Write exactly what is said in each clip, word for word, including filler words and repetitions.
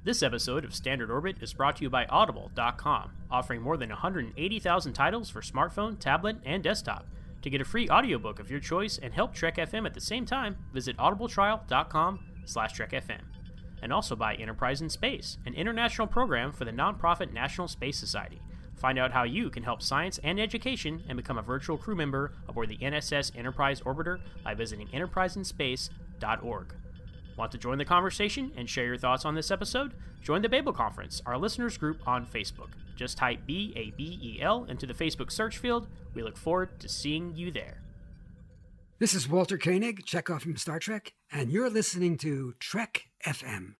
This episode of Standard Orbit is brought to you by Audible dot com, offering more than one hundred eighty thousand titles for smartphone, tablet, and desktop. To get a free audiobook of your choice and help Trek F M at the same time, visit audibletrial dot com slash Trek F M. And also by Enterprise in Space, an international program for the nonprofit National Space Society. Find out how you can help science and education and become a virtual crew member aboard the N S S Enterprise Orbiter by visiting enterprise in space dot org. Want to join the conversation and share your thoughts on this episode? Join the Babel Conference, our listeners group on Facebook. Just type B A B E L into the Facebook search field. We look forward to seeing you there. This is Walter Koenig, Chekhov from Star Trek, and you're listening to Trek F M.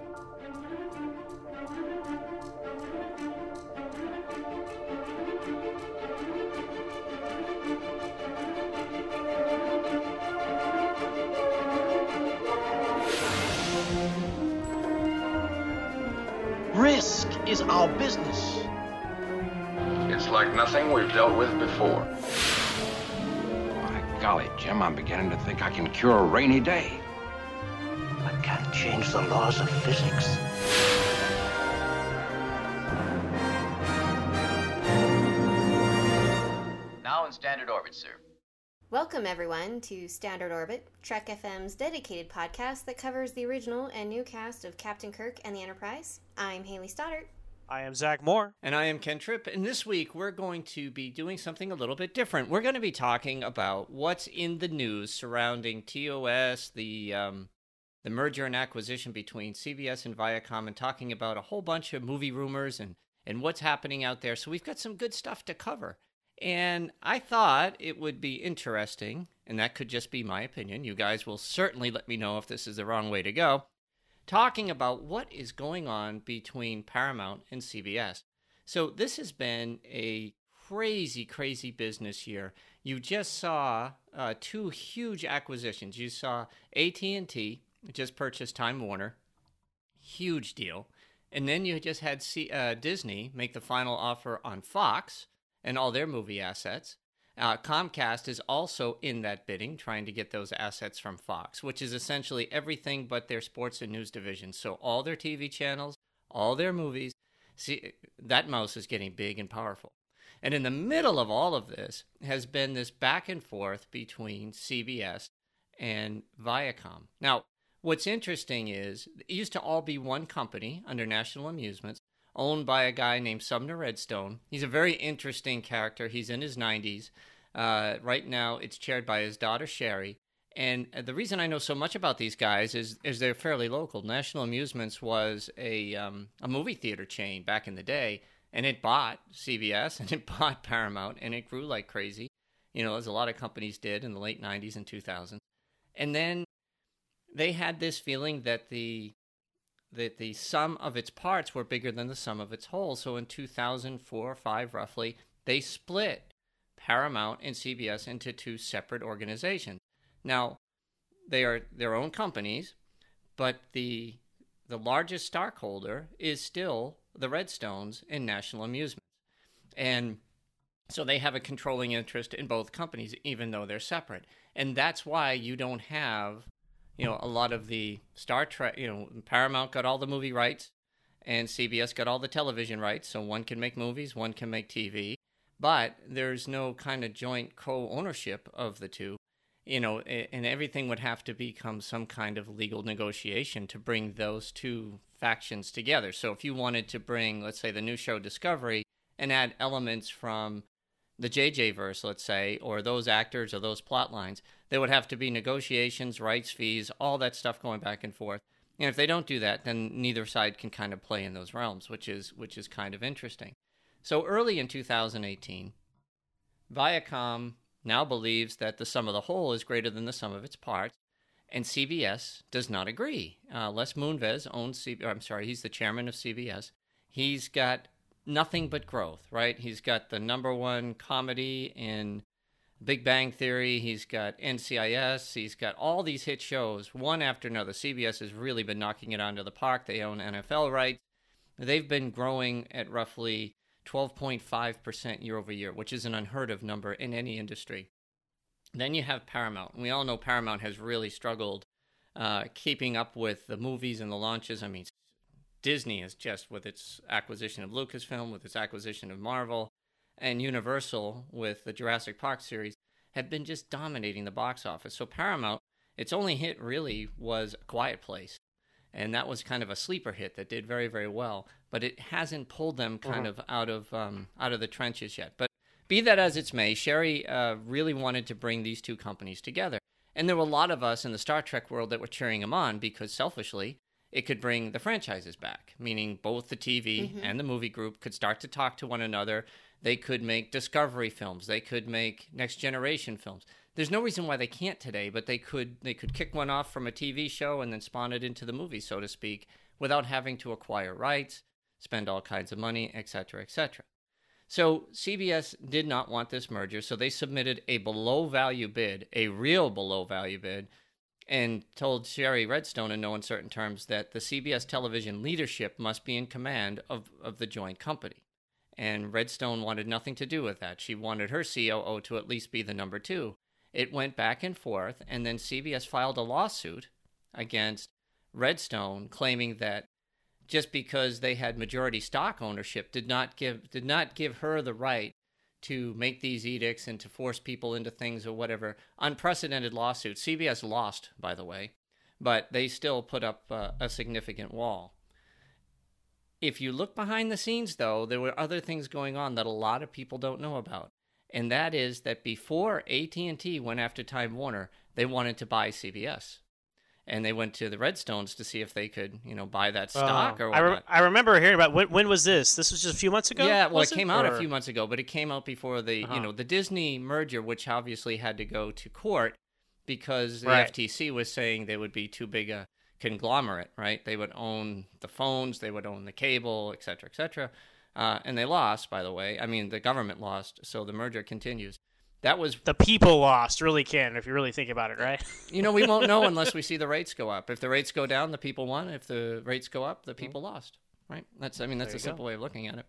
Risk is our business. It's like nothing we've dealt with before. By golly, Jim, I'm beginning to think I can cure a rainy day. I can't change the laws of physics. Now in Standard Orbit, sir. Welcome, everyone, to Standard Orbit, Trek F M's dedicated podcast that covers the original and new cast of Captain Kirk and the Enterprise. I'm Haley Stoddart. I am Zach Moore. And I am Ken Tripp. And this week, we're going to be doing something a little bit different. We're going to be talking about what's in the news surrounding T O S, the um, the merger and acquisition between C B S and Viacom, and talking about a whole bunch of movie rumors and, and what's happening out there. So we've got some good stuff to cover. And I thought it would be interesting, and that could just be my opinion. You guys will certainly let me know if this is the wrong way to go. Talking about what is going on between Paramount and C B S. So this has been a crazy, crazy business year. You just saw uh, two huge acquisitions. You saw A T and T just purchased Time Warner. Huge deal. And then you just had C- uh, Disney make the final offer on Fox and all their movie assets. Uh, Comcast is also in that bidding, trying to get those assets from Fox, which is essentially everything but their sports and news division. So all their T V channels, all their movies. See, that mouse is getting big and powerful. And in the middle of all of this has been this back and forth between C B S and Viacom. Now, what's interesting is it used to all be one company under National Amusements, owned by a guy named Sumner Redstone. He's a very interesting character. He's in his nineties. Uh, right now, it's chaired by his daughter, Sherry. And the reason I know so much about these guys is, is they're fairly local. National Amusements was a, um, a movie theater chain back in the day, and it bought C B S, and it bought Paramount, and it grew like crazy, you know, as a lot of companies did in the late nineties and two thousands. And then they had this feeling that the that the sum of its parts were bigger than the sum of its whole. So in two thousand four or five, roughly, they split Paramount and C B S into two separate organizations. Now, they are their own companies, but the the largest stockholder is still the Redstones in National Amusements. And so they have a controlling interest in both companies, even though they're separate. And that's why you don't have, you know, a lot of the Star Trek, you know, Paramount got all the movie rights and C B S got all the television rights. So one can make movies, one can make T V, but there's no kind of joint co-ownership of the two, you know, and everything would have to become some kind of legal negotiation to bring those two factions together. So if you wanted to bring, let's say, the new show Discovery and add elements from the J J verse, let's say, or those actors or those plot lines, there would have to be negotiations, rights fees, all that stuff going back and forth. And if they don't do that, then neither side can kind of play in those realms, which is which is kind of interesting. So early in two thousand eighteen, Viacom now believes that the sum of the whole is greater than the sum of its parts, and C B S does not agree. Uh, Les Moonves owns C B S, I'm sorry, he's the chairman of C B S. He's got nothing but growth, right? He's got the number one comedy in Big Bang Theory. He's got N C I S. He's got all these hit shows, one after another. C B S has really been knocking it out of the park. They own N F L rights. They've been growing at roughly twelve point five percent year over year, which is an unheard of number in any industry. Then you have Paramount. And we all know Paramount has really struggled uh, keeping up with the movies and the launches. I mean, Disney is just, with its acquisition of Lucasfilm, with its acquisition of Marvel, and Universal with the Jurassic Park series, have been just dominating the box office. So Paramount, its only hit really was A Quiet Place. And that was kind of a sleeper hit that did very, very well. But it hasn't pulled them kind uh-huh. of out of um, out of the trenches yet. But be that as it may, Sherry uh, really wanted to bring these two companies together. And there were a lot of us in the Star Trek world that were cheering him on because, selfishly, it could bring the franchises back, meaning both the T V mm-hmm. and the movie group could start to talk to one another. They could make Discovery films. They could make Next Generation films. There's no reason why they can't today, but they could they could kick one off from a T V show and then spawn it into the movie, so to speak, without having to acquire rights, spend all kinds of money, et cetera, et cetera. So C B S did not want this merger, so they submitted a below-value bid, a real below-value bid, and told Sherry Redstone in no uncertain terms that the C B S television leadership must be in command of, of the joint company. And Redstone wanted nothing to do with that. She wanted her C O O to at least be the number two. It went back and forth, and then C B S filed a lawsuit against Redstone, claiming that just because they had majority stock ownership did not give did not give her the right to make these edicts and to force people into things or whatever. Unprecedented lawsuit. C B S lost, by the way, but they still put up uh, a significant wall. If you look behind the scenes, though, there were other things going on that a lot of people don't know about. And that is that before A T and T went after Time Warner, they wanted to buy C B S. And they went to the Redstones to see if they could, you know, buy that stock uh, or whatnot. I, re- I remember hearing about, when, when was this? This was just a few months ago? Yeah, well, it, it came out or? a few months ago, but it came out before the, uh-huh. you know, the Disney merger, which obviously had to go to court because the right. F T C was saying they would be too big a conglomerate, right? They would own the phones, they would own the cable, et cetera, et cetera. Uh, and they lost, by the way. I mean, the government lost, so the merger continues. That was the people lost, really can, if you really think about it, right? You know, we won't know unless we see the rates go up. If the rates go down, the people won. If the rates go up, the people mm-hmm. lost, right? That's, I mean, that's a simple go. way of looking at it.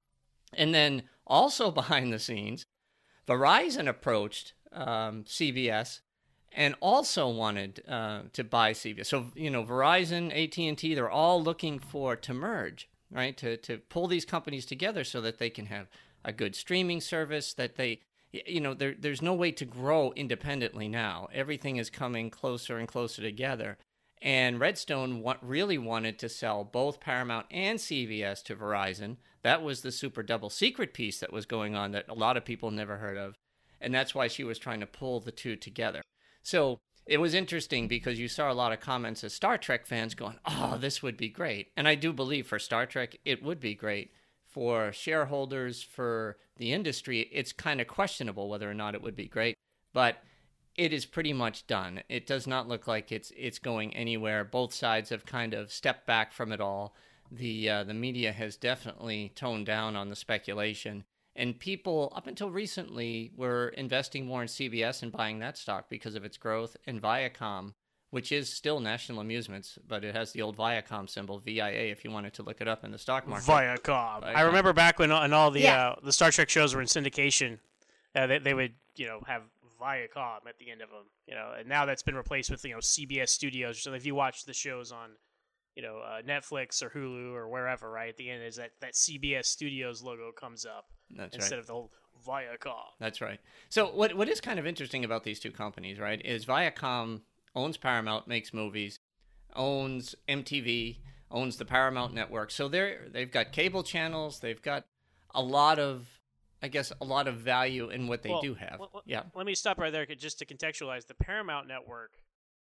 And then also behind the scenes, Verizon approached um, C B S and also wanted uh, to buy C B S. So, you know, Verizon, A T and T, they're all looking for to merge, right? To to pull these companies together so that they can have a good streaming service, that they, you know, there there's no way to grow independently now. Everything is coming closer and closer together. And Redstone wa- really wanted to sell both Paramount and C B S to Verizon. That was the super double secret piece that was going on that a lot of people never heard of. And that's why she was trying to pull the two together. So it was interesting because you saw a lot of comments as Star Trek fans going, oh, this would be great. And I do believe for Star Trek, it would be great. For shareholders, for the industry, it's kind of questionable whether or not it would be great. But it is pretty much done. It does not look like it's it's going anywhere. Both sides have kind of stepped back from it all. The uh, the media has definitely toned down on the speculation. And people, up until recently, were investing more in C B S and buying that stock because of its growth. And Viacom, which is still National Amusements, but it has the old Viacom symbol, V I A, if you wanted to look it up in the stock market. Viacom. Viacom. I remember back when and all the yeah. uh, the Star Trek shows were in syndication, uh, they, they would, you know, have Viacom at the end of them, you know, and now that's been replaced with, you know, C B S Studios. So if you watch the shows on, you know, uh, Netflix or Hulu or wherever, right, at the end is that, that C B S Studios logo comes up. That's instead right. of the whole Viacom. That's right. So what what is kind of interesting about these two companies, right, is Viacom owns Paramount, makes movies, owns M T V, owns the Paramount Network. So they're they've got cable channels. They've got a lot of, I guess, a lot of value in what they well, do have. Well, yeah. Let me stop right there just to contextualize. The Paramount Network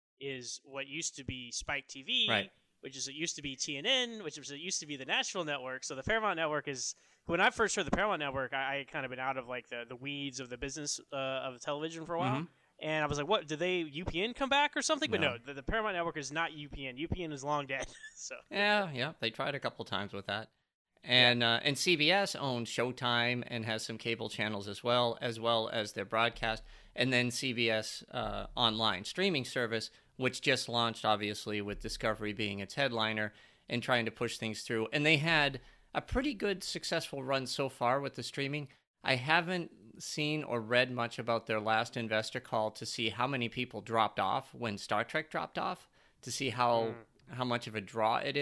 is what used to be Spike T V, right. which is it used to be T N N, which was it used to be the National Network. So the Paramount Network is, when I first heard the Paramount Network, I, I had kind of been out of like the, the weeds of the business uh, of television for a while. Mm-hmm. And I was like, what, did they, U P N come back or something? No. But no, the, the Paramount Network is not U P N. U P N is long dead. so Yeah, yeah, they tried a couple times with that. And uh, and C B S owns Showtime and has some cable channels as well, as well as their broadcast. And then C B S uh, online streaming service, which just launched, obviously, with Discovery being its headliner and trying to push things through. And they had a pretty good, successful run so far with the streaming. I haven't seen or read much about their last investor call to see how many people dropped off when Star Trek dropped off, to see how mm. how much of a draw it is.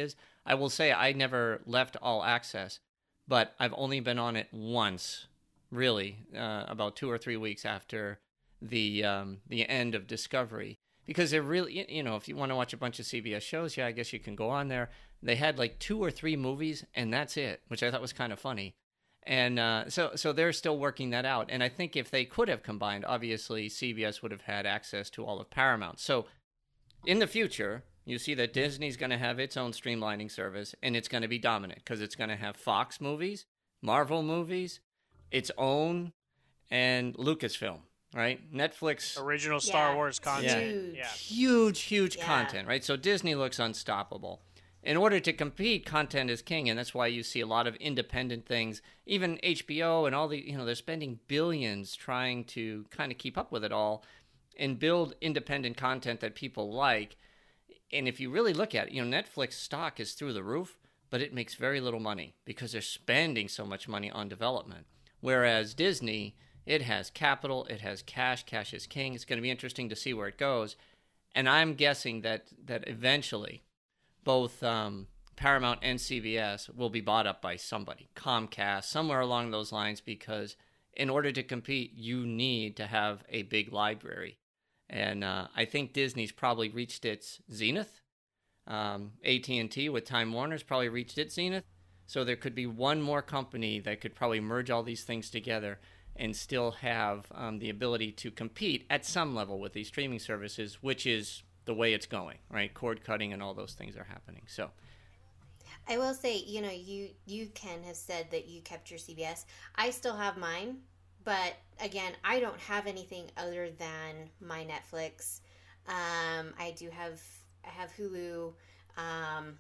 I will say I never left All Access, but I've only been on it once, really, uh, about two or three weeks after the um, the end of Discovery. Because they're really, you know, if you want to watch a bunch of C B S shows, yeah, I guess you can go on there. They had like two or three movies, and that's it, which I thought was kind of funny. And uh, so so they're still working that out. And I think if they could have combined, obviously C B S would have had access to all of Paramount. So in the future, you see that Disney's going to have its own streamlining service, and it's going to be dominant because it's going to have Fox movies, Marvel movies, its own, and Lucasfilm, right? Netflix. Original Star Yeah. Wars content. Huge. Yeah. Huge, huge Yeah. content, right? So Disney looks unstoppable. In order to compete, content is king, and that's why you see a lot of independent things. Even H B O and all the, you know, they're spending billions trying to kind of keep up with it all and build independent content that people like. And if you really look at it, you know, Netflix stock is through the roof, but it makes very little money because they're spending so much money on development. Whereas Disney, it has capital, it has cash, cash is king. It's going to be interesting to see where it goes. And I'm guessing that that eventually both um, Paramount and C B S will be bought up by somebody, Comcast, somewhere along those lines, because in order to compete, you need to have a big library. And uh, I think Disney's probably reached its zenith. Um, A T and T with Time Warner's probably reached its zenith. So there could be one more company that could probably merge all these things together and still have um, the ability to compete at some level with these streaming services, which is the way it's going, right? Cord cutting and all those things are happening. So I will say, you know, you you Ken have said that you kept your C B S. I still have mine, but again, I don't have anything other than my Netflix. Um, I do have I have Hulu, um,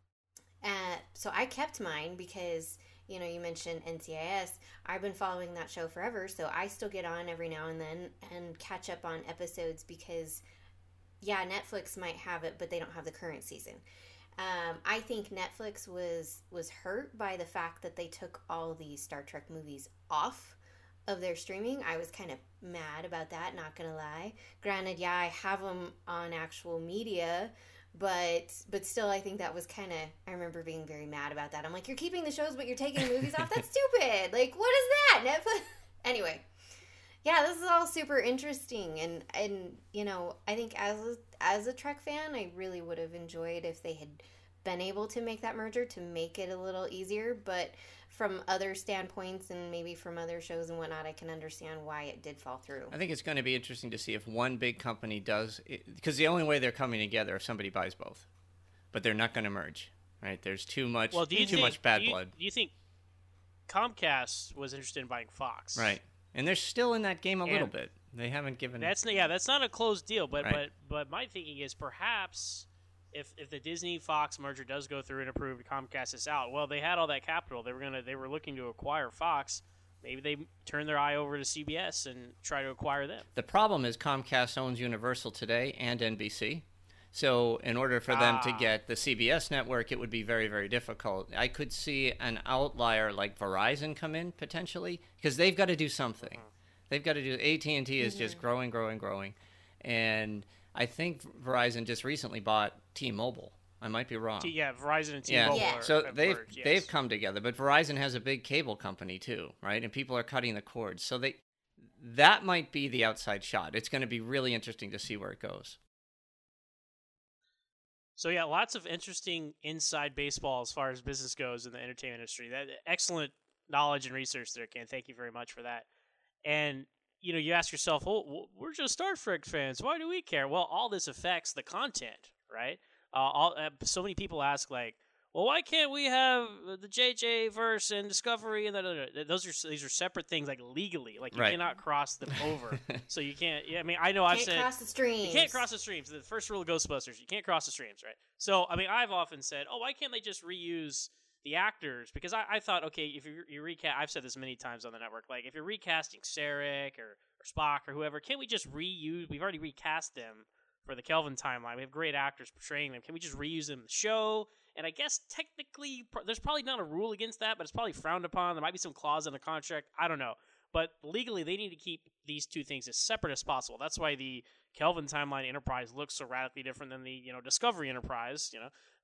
and so I kept mine because, you know, you mentioned N C I S. I've been following that show forever, so I still get on every now and then and catch up on episodes because, yeah, Netflix might have it, but they don't have the current season. Um, I think Netflix was was hurt by the fact that they took all these Star Trek movies off of their streaming. I was kind of mad about that, not gonna lie. Granted, yeah, I have them on actual media, but but still, I think that was kind of, I remember being very mad about that. I'm like, you're keeping the shows, but you're taking the movies off? That's stupid. Like, what is that, Netflix? Anyway. Yeah, this is all super interesting, and, and you know, I think as a, as a Trek fan, I really would have enjoyed if they had been able to make that merger to make it a little easier, but from other standpoints and maybe from other shows and whatnot, I can understand why it did fall through. I think it's going to be interesting to see if one big company does, because the only way they're coming together if somebody buys both, but they're not going to merge, right? There's too much, Well, do you too think, much bad do you, blood. Do you think Comcast was interested in buying Fox? Right. And they're still in that game a And little bit. They haven't given. That's yeah, that's not a closed deal. But Right. but but my thinking is perhaps if if the Disney Fox merger does go through and approved, Comcast is out. Well, they had all that capital. They were gonna they were looking to acquire Fox. Maybe they turn their eye over to C B S and try to acquire them. The problem is Comcast owns Universal today and N B C. So in order for them to Ah. get the C B S network, it would be very, very difficult. I could see an outlier like Verizon come in potentially because they've got to do something. They've got to do. A T and T is just growing, growing, growing, and I think Verizon just recently bought T-Mobile. I might be wrong. T- yeah, Verizon and Yeah. T-Mobile. Yeah. Are, So have they've merged, yes. they've come together, but Verizon has a big cable company too, right? And people are cutting the cords. So they that might be the outside shot. It's going to be really interesting to see where it goes. So yeah, lots of interesting inside baseball as far as business goes in the entertainment industry. That excellent knowledge and research there, Ken. Thank you very much for that. And you know, you ask yourself, "Oh, we're just Star Trek fans. Why do we care?" Well, all this affects the content, right? Uh, all uh, so many people ask, like, "Well, why can't we have the J J verse and Discovery?" And that, those are these are separate things, like legally, like you Right. cannot cross them over. So you can't. Yeah, I mean, I know I've Can't said cross the streams. you can't cross the streams. The first rule of Ghostbusters, you can't cross the streams, right? So, I mean, I've often said, oh, why can't they just reuse the actors? Because I, I thought, okay, if you, you recast, I've said this many times on the network, like, if you're recasting Sarek or, or Spock or whoever, can't we just reuse, we've already recast them for the Kelvin timeline. We have great actors portraying them. Can we just reuse them in the show? And I guess technically, pr- there's probably not a rule against that, but it's probably frowned upon. There might be some clause in the contract. I don't know. But legally, they need to keep these two things as separate as possible. That's why the Kelvin timeline Enterprise looks so radically different than the, you know, Discovery Enterprise, you know.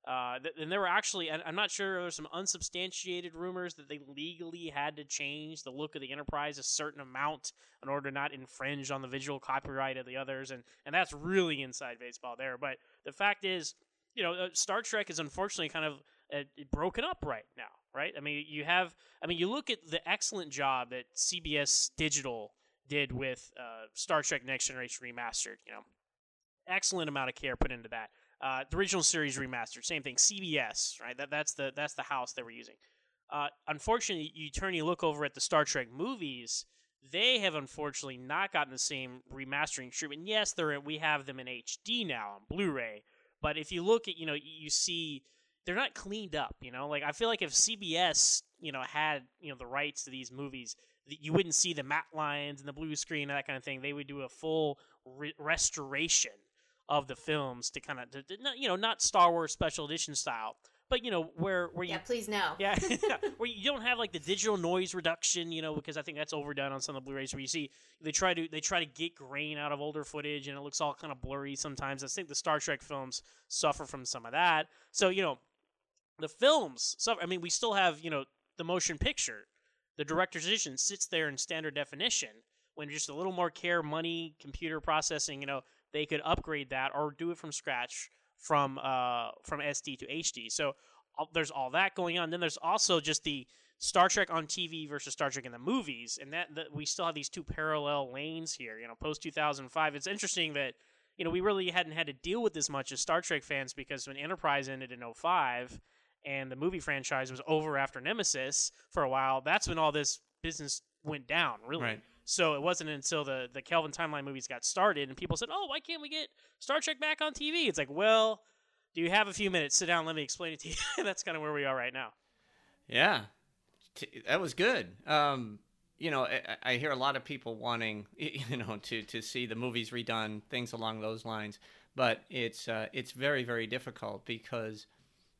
Uh, th- and there were actually, I'm not sure, there's some unsubstantiated rumors that they legally had to change the look of the Enterprise a certain amount in order to not infringe on the visual copyright of the others, and, and that's really inside baseball there. But the fact is, you know, uh, Star Trek is unfortunately kind of uh, broken up right now, right? I mean, you have, I mean, you look at the excellent job that C B S Digital did with uh, Star Trek Next Generation Remastered, you know, excellent amount of care put into that. Uh, the original series remastered, same thing. C B S, right? That that's the that's the house they were using. Uh, unfortunately, you turn you look over at the Star Trek movies. They have unfortunately not gotten the same remastering treatment. Yes, they're we have them in H D now on Blu-ray, but if you look at, you know, you see they're not cleaned up. You know, like I feel like if C B S, you know, had, you know, the rights to these movies, you wouldn't see the matte lines and the blue screen and that kind of thing. They would do a full re- restoration of the films to kind of, you know, not Star Wars special edition style, but, you know, where where you... Yeah, please no. Yeah, where you don't have, like, the digital noise reduction, you know, because I think that's overdone on some of the Blu-rays where you see they try to they try to get grain out of older footage and it looks all kind of blurry sometimes. I think the Star Trek films suffer from some of that. So, you know, the films suffer. I mean, we still have, you know, the motion picture. The director's edition sits there in standard definition when just a little more care, money, computer processing, you know, they could upgrade that or do it from scratch from uh, from S D to H D. So uh, there's all that going on. Then there's also just the Star Trek on T V versus Star Trek in the movies, and that, that we still have these two parallel lanes here. You know, post two thousand five. It's interesting that, you know, we really hadn't had to deal with this much as Star Trek fans because when Enterprise ended in oh five and the movie franchise was over after Nemesis for a while, that's when all this business went down, really. Right. So it wasn't until the, the Kelvin Timeline movies got started and people said, oh, why can't we get Star Trek back on T V? It's like, well, do you have a few minutes? Sit down, let me explain it to you. That's kind of where we are right now. Yeah, that was good. Um, you know, I, I hear a lot of people wanting, you know, to, to see the movies redone, things along those lines. But it's uh, it's very, very difficult because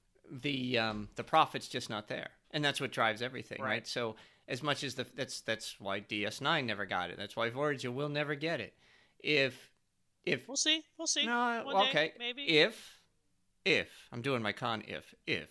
the um, the profit's just not there. And that's what drives everything, right? right? So as much as the that's that's why D S nine never got it. That's why Voyager will never get it. If if we'll see, we'll see. No, One okay, day, maybe. If if I'm doing my con if if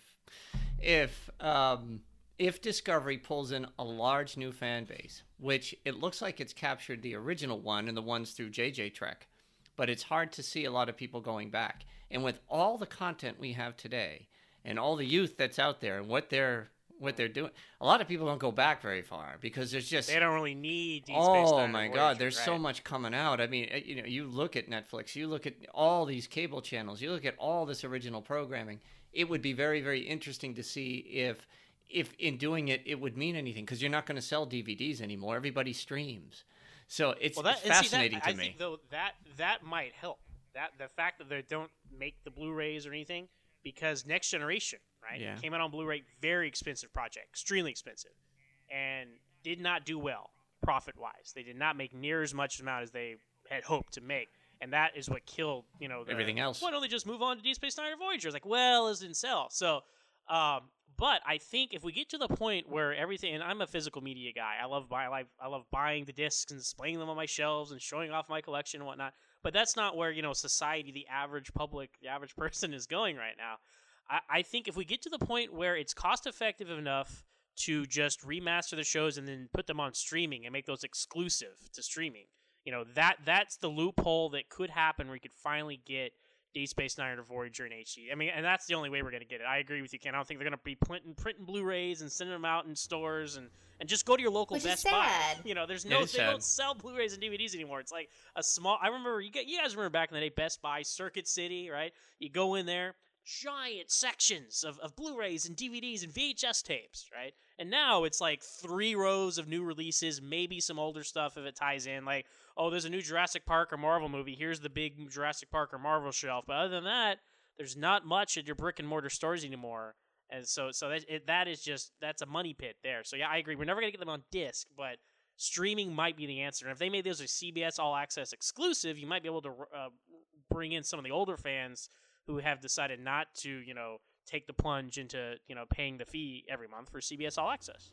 if um if Discovery pulls in a large new fan base, which it looks like it's captured the original one and the ones through J J Trek, but it's hard to see a lot of people going back. And with all the content we have today and all the youth that's out there and what they're what they're doing, a lot of people don't go back very far because there's just they don't really need Deep oh Space Nine my Voyager, god there's right? so much coming out. I mean, you know, you look at Netflix, you look at all these cable channels, you look at all this original programming. It would be very, very interesting to see if if in doing it it would mean anything, because you're not going to sell D V Ds anymore. Everybody streams, so it's, well, that, it's fascinating see, that, to I me think, though, that that might help, that the fact that they don't make the Blu-rays or anything, because Next Generation, right? Yeah. It came out on Blu-ray, very expensive project, extremely expensive, and did not do well profit-wise. They did not make near as much amount as they had hoped to make, and that is what killed, you know, the, everything else. Why don't they just move on to Deep Space Nine or Voyager? It's like, well, it didn't sell. So, um, but I think if we get to the point where everything, and I'm a physical media guy, I love buy, I, like, I love buying the discs and displaying them on my shelves and showing off my collection and whatnot. But that's not where, you know, society, the average public, the average person is going right now. I, I think if we get to the point where it's cost effective enough to just remaster the shows and then put them on streaming and make those exclusive to streaming, you know, that that's the loophole that could happen where you could finally get Deep Space Nine or Voyager in H D. I mean, and that's the only way we're going to get it. I agree with you, Ken. I don't think they're going to be printing, printing Blu-rays and sending them out in stores and, and just go to your local Which Best is Buy. sad. You know, there's no, they sad. don't sell Blu-rays and D V Ds anymore. It's like a small, I remember, you, you guys remember back in the day, Best Buy, Circuit City, right? You go in there, giant sections of, of Blu-rays and D V Ds and V H S tapes, right? And now it's like three rows of new releases, maybe some older stuff if it ties in. Like, oh, there's a new Jurassic Park or Marvel movie. Here's the big Jurassic Park or Marvel shelf. But other than that, there's not much at your brick and mortar stores anymore. And so so that, it, that is just, that's a money pit there. So yeah, I agree. We're never going to get them on disc, but streaming might be the answer. And if they made those a C B S All Access exclusive, you might be able to uh, bring in some of the older fans who have decided not to, you know, take the plunge into, you know, paying the fee every month for C B S All Access.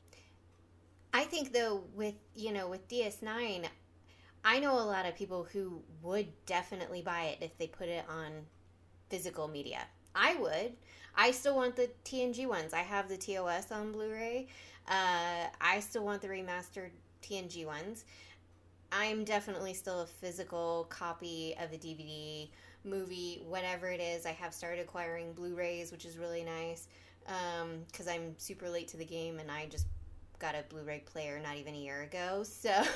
I think, though, with, you know, with D S nine, I know a lot of people who would definitely buy it if they put it on physical media. I would. I still want the T N G ones. I have the T O S on Blu-ray. Uh, I still want the remastered T N G ones. I'm definitely still a physical copy of the D V D, movie, whatever it is. I have started acquiring Blu-rays, which is really nice, because um, I'm super late to the game, and I just got a Blu-ray player not even a year ago. So,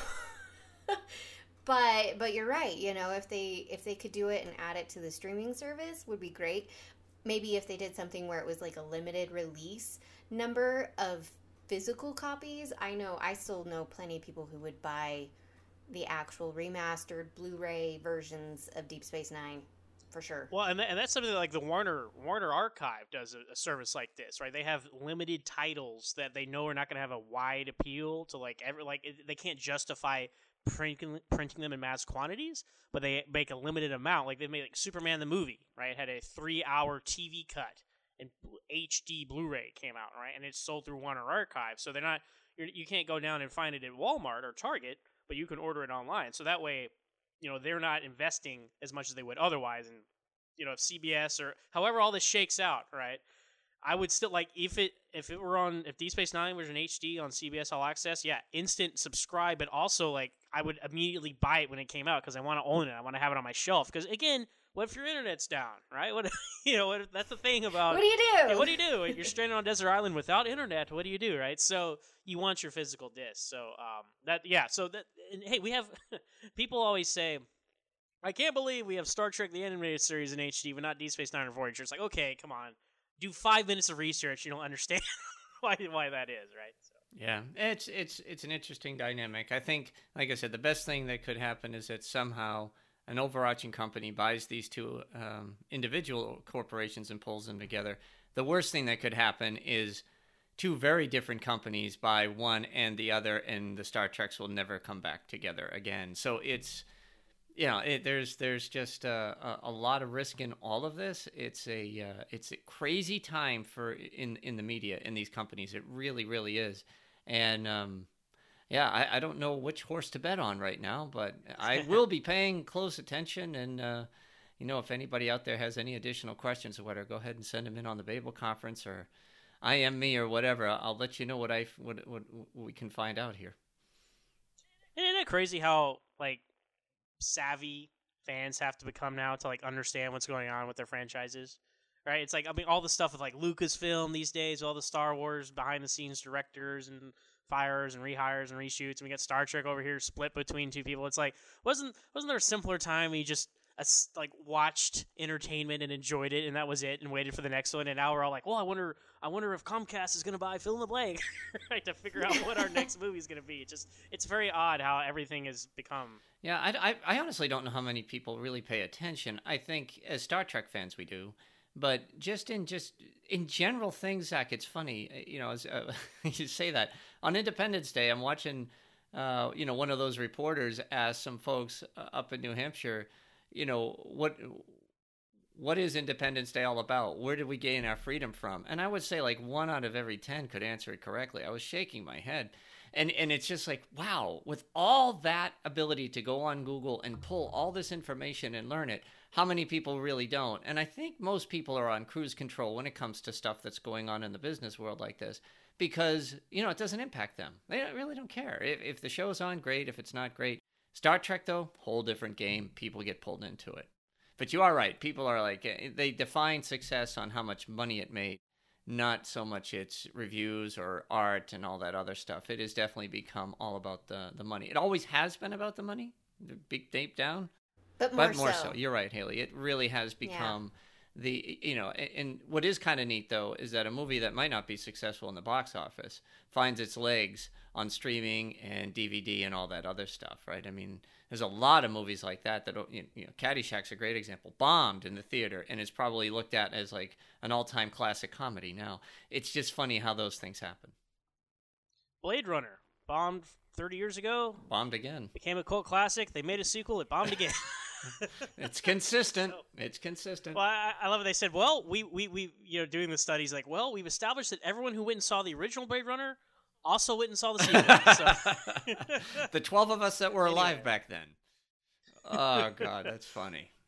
but but you're right. You know, if they if they could do it and add it to the streaming service, would be great. Maybe if they did something where it was like a limited release number of physical copies. I know I still know plenty of people who would buy the actual remastered Blu-ray versions of Deep Space Nine, for sure. Well, and, th- and that's something that, like the Warner Warner Archive does a, a service like this, right? They have limited titles that they know are not going to have a wide appeal to like every like it, they can't justify printing printing them in mass quantities, but they make a limited amount. Like they made like Superman the movie, right? It had a three-hour T V cut, and H D Blu-ray came out, right? And it's sold through Warner Archive, so they're not you're, you can't go down and find it at Walmart or Target, but you can order it online. So that way, you know, they're not investing as much as they would otherwise. And, you know, if C B S or however all this shakes out, right, I would still, like, if it if it were on, if Deep Space Nine was in H D on C B S All Access, yeah, instant subscribe, but also, like, I would immediately buy it when it came out because I want to own it. I want to have it on my shelf. Because, again, what if your internet's down, right? What, you know, what if, that's the thing about... What do you do? Yeah, what do you do? You're stranded on a desert island without internet. What do you do, right? So you want your physical disc. So, um, that yeah, so that... And, hey, we have... people always say, I can't believe we have Star Trek the Animated Series in H D, but not Deep Space Nine or Voyager. It's like, okay, come on. Do five minutes of research. You don't understand why why that is, right? So. Yeah, it's it's it's an interesting dynamic. I think, like I said, the best thing that could happen is that somehow an overarching company buys these two um, individual corporations and pulls them together. The worst thing that could happen is two very different companies buy one and the other, and the Star Treks will never come back together again. So it's, you know, it, there's there's just uh, a, a lot of risk in all of this. It's a uh, it's a crazy time for in in the media in these companies. It really really is, and um, yeah, I, I don't know which horse to bet on right now, but I will be paying close attention. And uh, you know, if anybody out there has any additional questions or whatever, go ahead and send them in on the Babel Conference or I am me or whatever. I'll let you know what I what what, what we can find out here. Isn't it crazy how like savvy fans have to become now to like understand what's going on with their franchises, right? It's like, I mean, all the stuff with like Lucasfilm these days, all the Star Wars behind the scenes directors and fires and rehires and reshoots, and we got Star Trek over here split between two people. It's like, wasn't wasn't there a simpler time when you just uh, like watched entertainment and enjoyed it, and that was it, and waited for the next one? And now we're all like, well, I wonder, I wonder if Comcast is going to buy fill in the blank, right, to figure out what our next movie is going to be. It's just, it's very odd how everything has become. Yeah, I, I, I honestly don't know how many people really pay attention. I think as Star Trek fans we do, but just in just in general things, Zach, it's funny, you know, as uh, you say that on Independence Day, I'm watching, uh, you know, one of those reporters ask some folks up in New Hampshire, you know, what what is Independence Day all about? Where did we gain our freedom from? And I would say like one out of every ten could answer it correctly. I was shaking my head. And and it's just like, wow, with all that ability to go on Google and pull all this information and learn it, how many people really don't? And I think most people are on cruise control when it comes to stuff that's going on in the business world like this, because, you know, it doesn't impact them. They don't, really don't care. If, if the show's on, great. If it's not, great. Star Trek, though, whole different game. People get pulled into it. But you are right. People are like, they define success on how much money it made, not so much its reviews or art and all that other stuff. It has definitely become all about the, the money. It always has been about the money, big deep down. But more, but more so. so. You're right, Haley. It really has become yeah. the, you know, and, and what is kind of neat, though, is that a movie that might not be successful in the box office finds its legs on streaming and D V D and all that other stuff, right? I mean, there's a lot of movies like that that, you know, Caddyshack's a great example. Bombed in the theater and is probably looked at as like an all-time classic comedy now. It's just funny how those things happen. Blade Runner bombed thirty years ago. Bombed again. Became a cult classic. They made a sequel. It bombed again. It's consistent. It's consistent. Well, I, I love it. They said, well, we, we, we, you know, doing the studies, like, well, we've established that everyone who went and saw the original Blade Runner also went and saw the sequel. So. The twelve of us that were alive anyway. Back then. Oh, God, that's funny.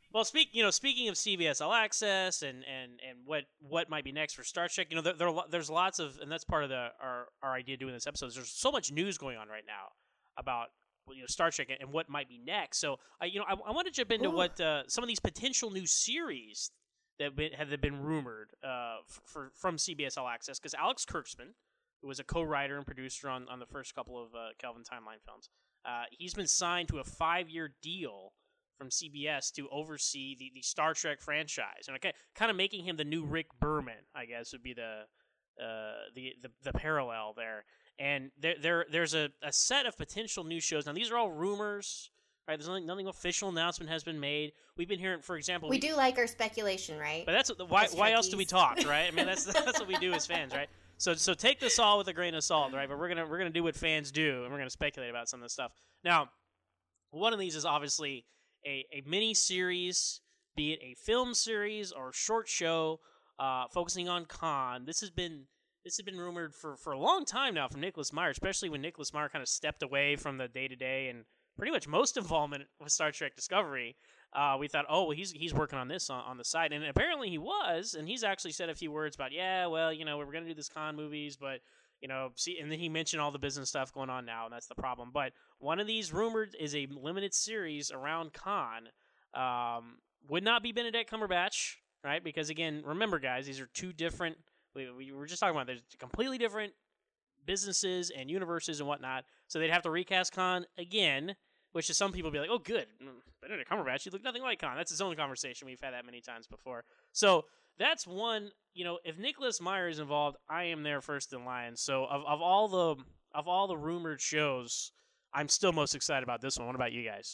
Well, speak you know, speaking of C B S All Access and, and, and what, what might be next for Star Trek, you know, there, there are, there's lots of, and that's part of the our, our idea doing this episode. Is there's so much news going on right now about you know Star Trek and what might be next. So, uh, you know, I, I want to jump into Ooh. what uh, some of these potential new series that been, have been rumored uh, for, for from C B S All Access, because Alex Kurtzman, who was a co-writer and producer on, on the first couple of uh, Kelvin Timeline films, uh, he's been signed to a five-year deal from C B S to oversee the, the Star Trek franchise, and okay, kind of making him the new Rick Berman, I guess would be the uh, the, the the parallel there. And there there there's a, a set of potential new shows. Now these are all rumors, right? There's nothing, nothing official announcement has been made. We've been hearing, for example, we, we do like our speculation, right? But that's what, why as why else do we talk, right? I mean that's that's what we do as fans, right? So so take this all with a grain of salt, right? But we're gonna we're gonna do what fans do, and we're gonna speculate about some of this stuff. Now, one of these is obviously a, a mini series, be it a film series or a short show, uh, focusing on Khan. This has been this has been rumored for, for a long time now from Nicholas Meyer, especially when Nicholas Meyer kind of stepped away from the day to day and pretty much most involvement with Star Trek Discovery. Uh, we thought, oh, well, he's he's working on this on, on the side, and apparently he was, and he's actually said a few words about, yeah, well, you know, we're going to do this Khan movies, but you know, see, and then he mentioned all the business stuff going on now, and that's the problem. But one of these rumored is a limited series around Khan. Um, would not be Benedict Cumberbatch, right? Because again, remember, guys, these are two different. We, we were just talking about there's completely different businesses and universes and whatnot. So they'd have to recast Khan again, which to some people be like, oh, good, Benedict Cumberbatch, he looked nothing like Khan. That's his own conversation. We've had that many times before. So that's one. You know, if Nicholas Meyer is involved, I am there first in line. So of, of all the of all the rumored shows, I'm still most excited about this one. What about you guys?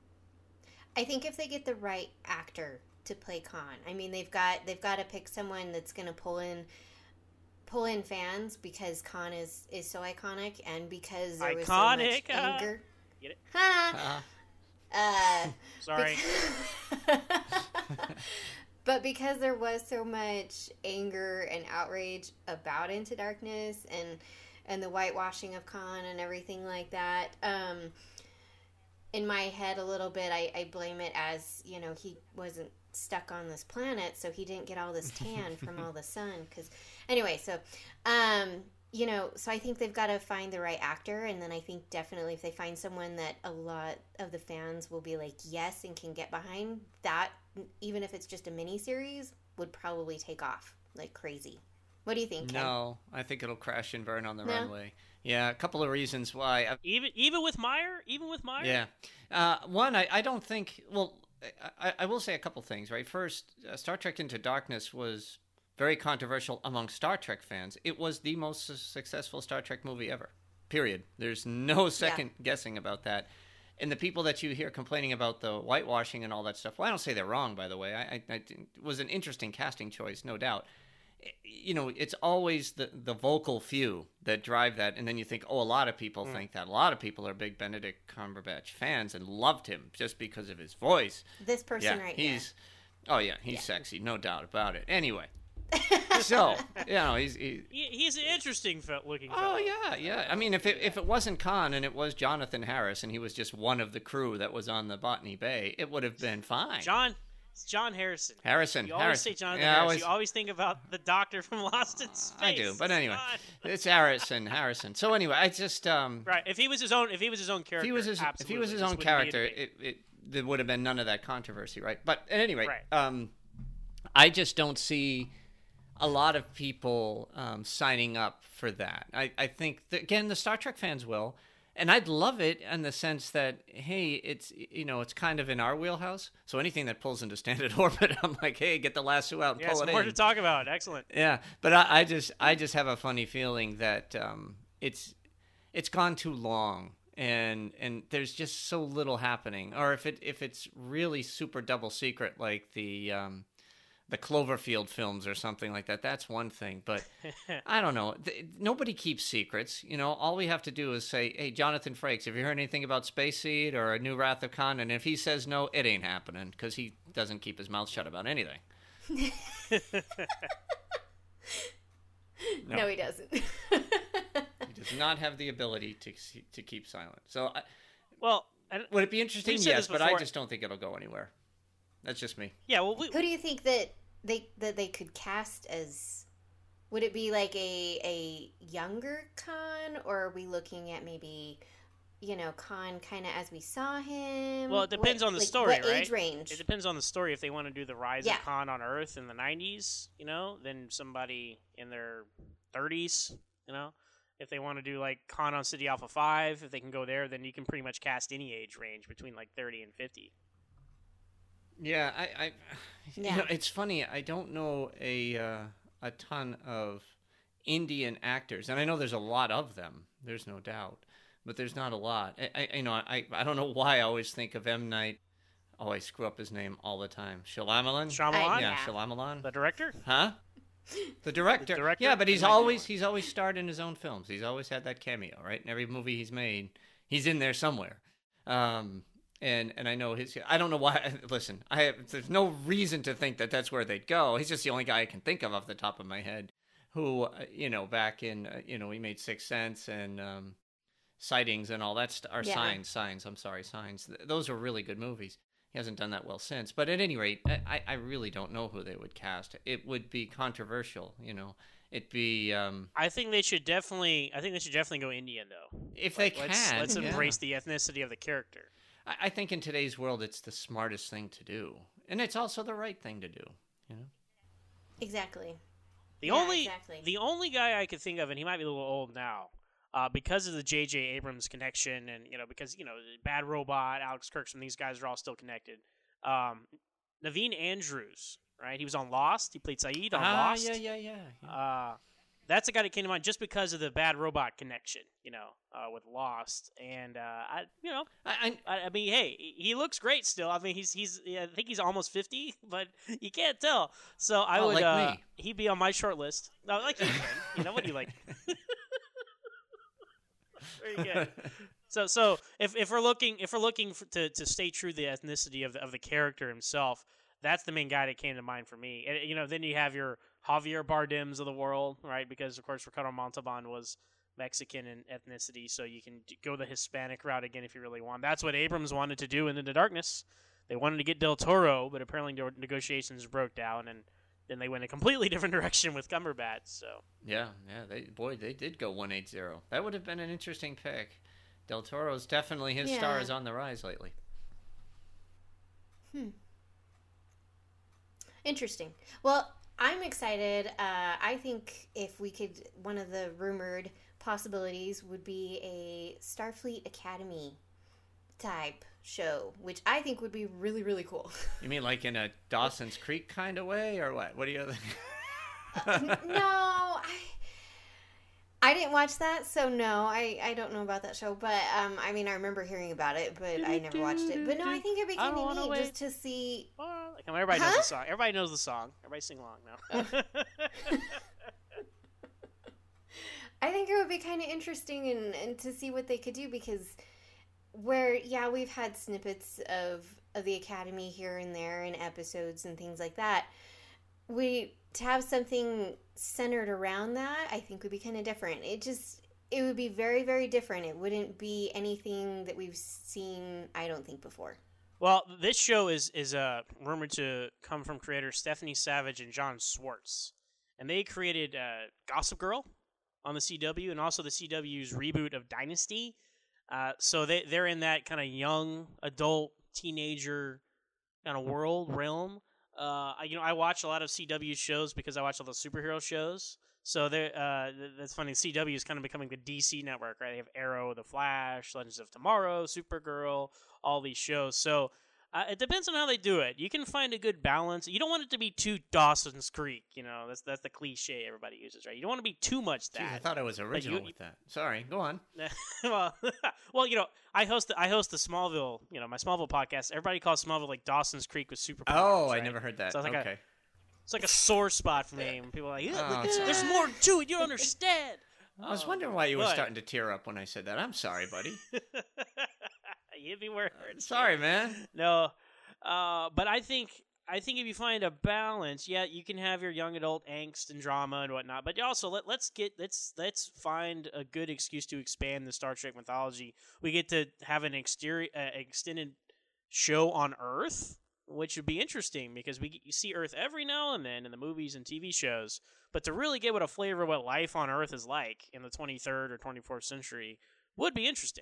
I think if they get the right actor to play Khan, I mean, they've got they've got to pick someone that's going to pull in pull in fans because Khan is, is so iconic and because there was iconic. so much anger. Get it? Ha! Uh, Sorry. Because but because there was so much anger and outrage about Into Darkness and and the whitewashing of Khan and everything like that, um, in my head a little bit, I, I blame it as, you know, he wasn't stuck on this planet, so he didn't get all this tan from all the sun. Because anyway, so um, you know, so I think they've got to find the right actor, and then I think definitely if they find someone that a lot of the fans will be like yes and can get behind, that even if it's just a mini series, would probably take off like crazy. What do you think, Ken? No, I think it'll crash and burn on the no? runway. Yeah, a couple of reasons why. I've... Even even with Meyer, even with Meyer. Yeah, uh, one, I, I don't think. Well, I, I will say a couple things. Right, first, uh, Star Trek Into Darkness was very controversial among Star Trek fans. It was the most su- successful Star Trek movie ever. Period. There's no second yeah. guessing about that. And the people that you hear complaining about the whitewashing and all that stuff, well, I don't say they're wrong, by the way. I, I, I it was an interesting casting choice, no doubt. You know, it's always the, the vocal few that drive that, and then you think, oh, a lot of people mm. think that. A lot of people are big Benedict Cumberbatch fans and loved him just because of his voice. This person yeah, right he's, here. Oh, yeah, he's yeah. sexy, no doubt about it. Anyway. So, you know, he's... He, he's an interesting looking fellow. Oh, yeah, yeah. I mean, if it, if it wasn't Khan and it was Jonathan Harris and he was just one of the crew that was on the Botany Bay, it would have been fine. John... It's John Harrison. Harrison. You always Harrison. say Jonathan yeah, Harris. always... You always think about the Doctor from Lost in Space. I do, but anyway, it's Harrison. Harrison. So anyway, I just um. Right. If he was his own, if he was his own character, if he was his, if he was his own character, it, it there would have been none of that controversy, right? But at any rate, right. um, I just don't see a lot of people um, signing up for that. I I think that, again, the Star Trek fans will. And I'd love it in the sense that, hey, it's, you know, it's kind of in our wheelhouse. So anything that pulls into Standard Orbit, I'm like, hey, get the lasso out and yeah, pull it in. Yeah, more to talk about. Excellent. Yeah, but I, I just, I just have a funny feeling that um, it's, it's gone too long, and and there's just so little happening. Or if it, if it's really super double secret, like the. Um, the Cloverfield films or something like that, that's one thing. But I don't know. Nobody keeps secrets. You know, all we have to do is say, hey, Jonathan Frakes, have you heard anything about Space Seed or A New Wrath of Khan? And if he says no, it ain't happening because he doesn't keep his mouth shut about anything. no. no, he doesn't. He does not have the ability to to keep silent. So, I, well, would it be interesting? Yes, but I just don't think it'll go anywhere. That's just me. Yeah, well, we, Who do you think that they that they could cast as? Would it be like a a younger Khan, or are we looking at maybe, you know, Khan kind of as we saw him? well, it depends What- on the like, story, what right? age range? It depends on the story. If they want to do the rise Yeah. of Khan on Earth in the nineties, you know, then somebody in their thirties, you know. If they want to do like Khan on City Alpha five, if they can go there, then you can pretty much cast any age range between like thirty and fifty. Yeah, I, I Yeah. you know, it's funny. I don't know a uh, a ton of Indian actors, and I know there's a lot of them. There's no doubt, but there's not a lot. I, I you know, I, I don't know why I always think of M. Night. Oh, I screw up his name all the time. Shyamalan. Shyamalan? Yeah, Yeah. Shyamalan. The director? Huh? The director. The director? Yeah, but he's Might be always one. he's always starred in his own films. He's always had that cameo, right? In every movie he's made, he's in there somewhere. Um, and and I know his. I don't know why. Listen, I have, there's no reason to think that that's where they'd go. He's just the only guy I can think of off the top of my head. Who uh, you know back in uh, you know he made Sixth Sense and um, Sightings and all that st- or Yeah. Signs. Signs. I'm sorry, Signs. Th- those are really good movies. He hasn't done that well since. But at any rate, I, I really don't know who they would cast. It would be controversial, you know. It'd be um, I think they should definitely. I think they should definitely go Indian though. if Like, they let's, can. Let's yeah. embrace the ethnicity of the character. I, I think in today's world, it's the smartest thing to do, and it's also the right thing to do. You know. Exactly. The Yeah, only exactly. the only guy I could think of, and he might be a little old now, uh, because of the J J Abrams connection, and you know because you know Bad Robot, Alex Kurtzman, these guys are all still connected. Um, Naveen Andrews, right? He was on Lost. He played Saeed on Ah, Lost. yeah, yeah, yeah. yeah. Uh, that's the guy that came to mind just because of the Bad Robot connection, you know, uh, with Lost. And uh, I, you know, I, I, I, I mean, hey, he looks great still. I mean, he's he's yeah, I think he's almost fifty, but you can't tell. So I Oh, would like uh, me. he'd be on my short list. No, like you, can. You know what do you like? Very good. So so if, if we're looking if we're looking for, to to stay true to the ethnicity of the, of the character himself, that's the main guy that came to mind for me. And, you know, then you have your Javier Bardems of the world, right? Because of course Ricardo Montalban was Mexican in ethnicity, so you can d- go the Hispanic route again if you really want. That's what Abrams wanted to do in Into Darkness. They wanted to get Del Toro, but apparently the negotiations broke down, and then they went a completely different direction with Cumberbatch. So yeah, yeah. They boy, they did go one eight zero. That would have been an interesting pick. Del Toro's definitely his star Yeah. is on the rise lately. Hmm. Interesting. Well, I'm excited. Uh, I think if we could, one of the rumored possibilities would be a Starfleet Academy type show, which I think would be really, really cool. You mean like in a Dawson's Creek kind of way, or what? What do you think? N- no, I I didn't watch that, so no, I, I don't know about that show. But um, I mean, I remember hearing about it, but I never watched it. But no, I think it'd be I kind don't of wanna neat wait. just to see. Well, like, everybody knows Huh? the song. Everybody knows the song. Everybody sing along now. I think it would be kind of interesting and, and to see what they could do, because where yeah we've had snippets of of the Academy here and there in episodes and things like that. We to have something centered around that, I think would be kind of different. It just it would be very, very different. It wouldn't be anything that we've seen, I don't think, before. Well, this show is is uh, rumored to come from creators Stephanie Savage and John Swartz, and they created uh, Gossip Girl on the C W, and also the C W's reboot of Dynasty. Uh, so they they're in that kind of young adult teenager kind of world realm. Uh, I, you know, I watch a lot of C W shows because I watch all the superhero shows. So they uh, th- that's funny. C W is kind of becoming the D C network, right? They have Arrow, The Flash, Legends of Tomorrow, Supergirl, all these shows. So uh, it depends on how they do it. You can find a good balance. You don't want it to be too Dawson's Creek. You know, that's that's the cliche everybody uses, right? You don't want to be too much that. Jeez, I thought I was original you- with that. Sorry, go on. well, well, you know, I host the, I host the Smallville, you know, my Smallville podcast. Everybody calls Smallville like Dawson's Creek with superpowers. Oh, I right? never heard that. So it's like a- okay. It's like a sore spot for me when people are like, yeah, Oh, like, sorry. there's more to it. You don't understand. I was wondering why you were What? starting to tear up when I said that. I'm sorry, buddy. You hit me where it hurts. Sorry, man. No, uh, but I think I think if you find a balance, yeah, you can have your young adult angst and drama and whatnot, but also let let's get let's let's find a good excuse to expand the Star Trek mythology. We get to have an exterior uh, extended show on Earth, which would be interesting because we you see Earth every now and then in the movies and T V shows, but to really get what a flavor of what life on Earth is like in the twenty-third or twenty-fourth century would be interesting.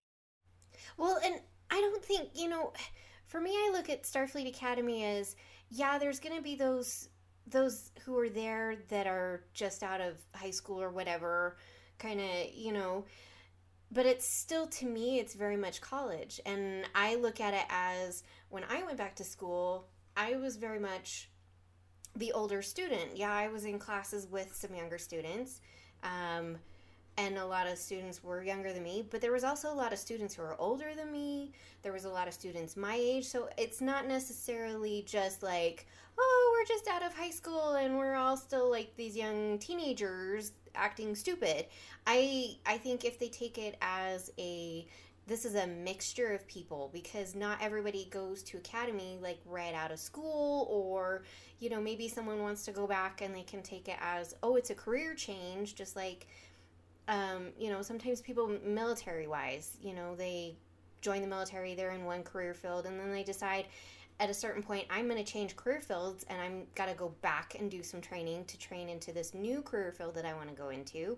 Well, and I don't think, you know, for me, I look at Starfleet Academy as, yeah, there's going to be those those who are there that are just out of high school or whatever, kind of, you know, but it's still, to me, it's very much college. And I look at it as, when I went back to school, I was very much the older student. Yeah, I was in classes with some younger students, um, and a lot of students were younger than me, but there was also a lot of students who were older than me. There was a lot of students my age, so it's not necessarily just like, oh, we're just out of high school and we're all still like these young teenagers acting stupid. I I think if they take it as a, this is a mixture of people, because not everybody goes to academy like right out of school, or, you know, maybe someone wants to go back and they can take it as, oh, it's a career change, just like, um, you know, sometimes people military-wise, you know, they join the military, they're in one career field, and then they decide at a certain point, I'm going to change career fields, and I'm got to go back and do some training to train into this new career field that I want to go into.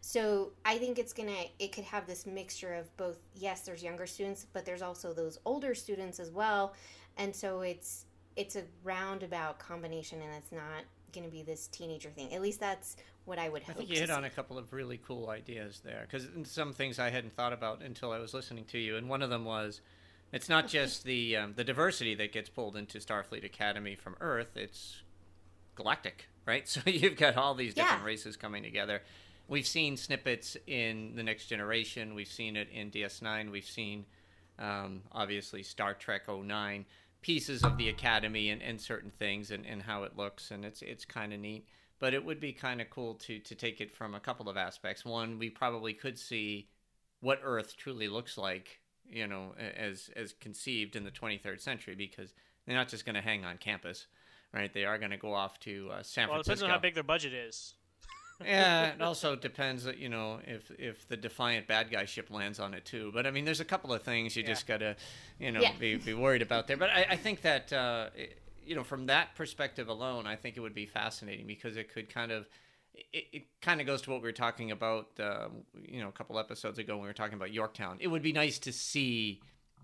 So I think it's going to, it could have this mixture of both, yes, there's younger students, but there's also those older students as well, and so it's, it's a roundabout combination, and it's not going to be this teenager thing. At least that's what I would hope. I think you hit on a couple of really cool ideas there, because some things I hadn't thought about until I was listening to you, and one of them was, it's not just the um, the diversity that gets pulled into Starfleet Academy from Earth, it's galactic, right? So you've got all these different yeah. races coming together. We've seen snippets in The Next Generation, we've seen it in D S nine, we've seen, um, obviously, Star Trek oh nine, pieces of the Academy and, and certain things and, and how it looks, and it's it's kind of neat. But it would be kind of cool to to take it from a couple of aspects. One, we probably could see what Earth truly looks like, you know, as as conceived in the twenty-third century, because they're not just going to hang on campus, right? They are going to go off to uh, San well, Francisco. Well, it depends on how big their budget is. Yeah, it also depends, you know, if if the Defiant bad guy ship lands on it too. But I mean, there's a couple of things you yeah. just gotta, you know, yeah. be be worried about there. But I, I think that uh, it, you know, from that perspective alone, I think it would be fascinating, because it could kind of, it, it kind of goes to what we were talking about, uh, you know, a couple episodes ago when we were talking about Yorktown. It would be nice to see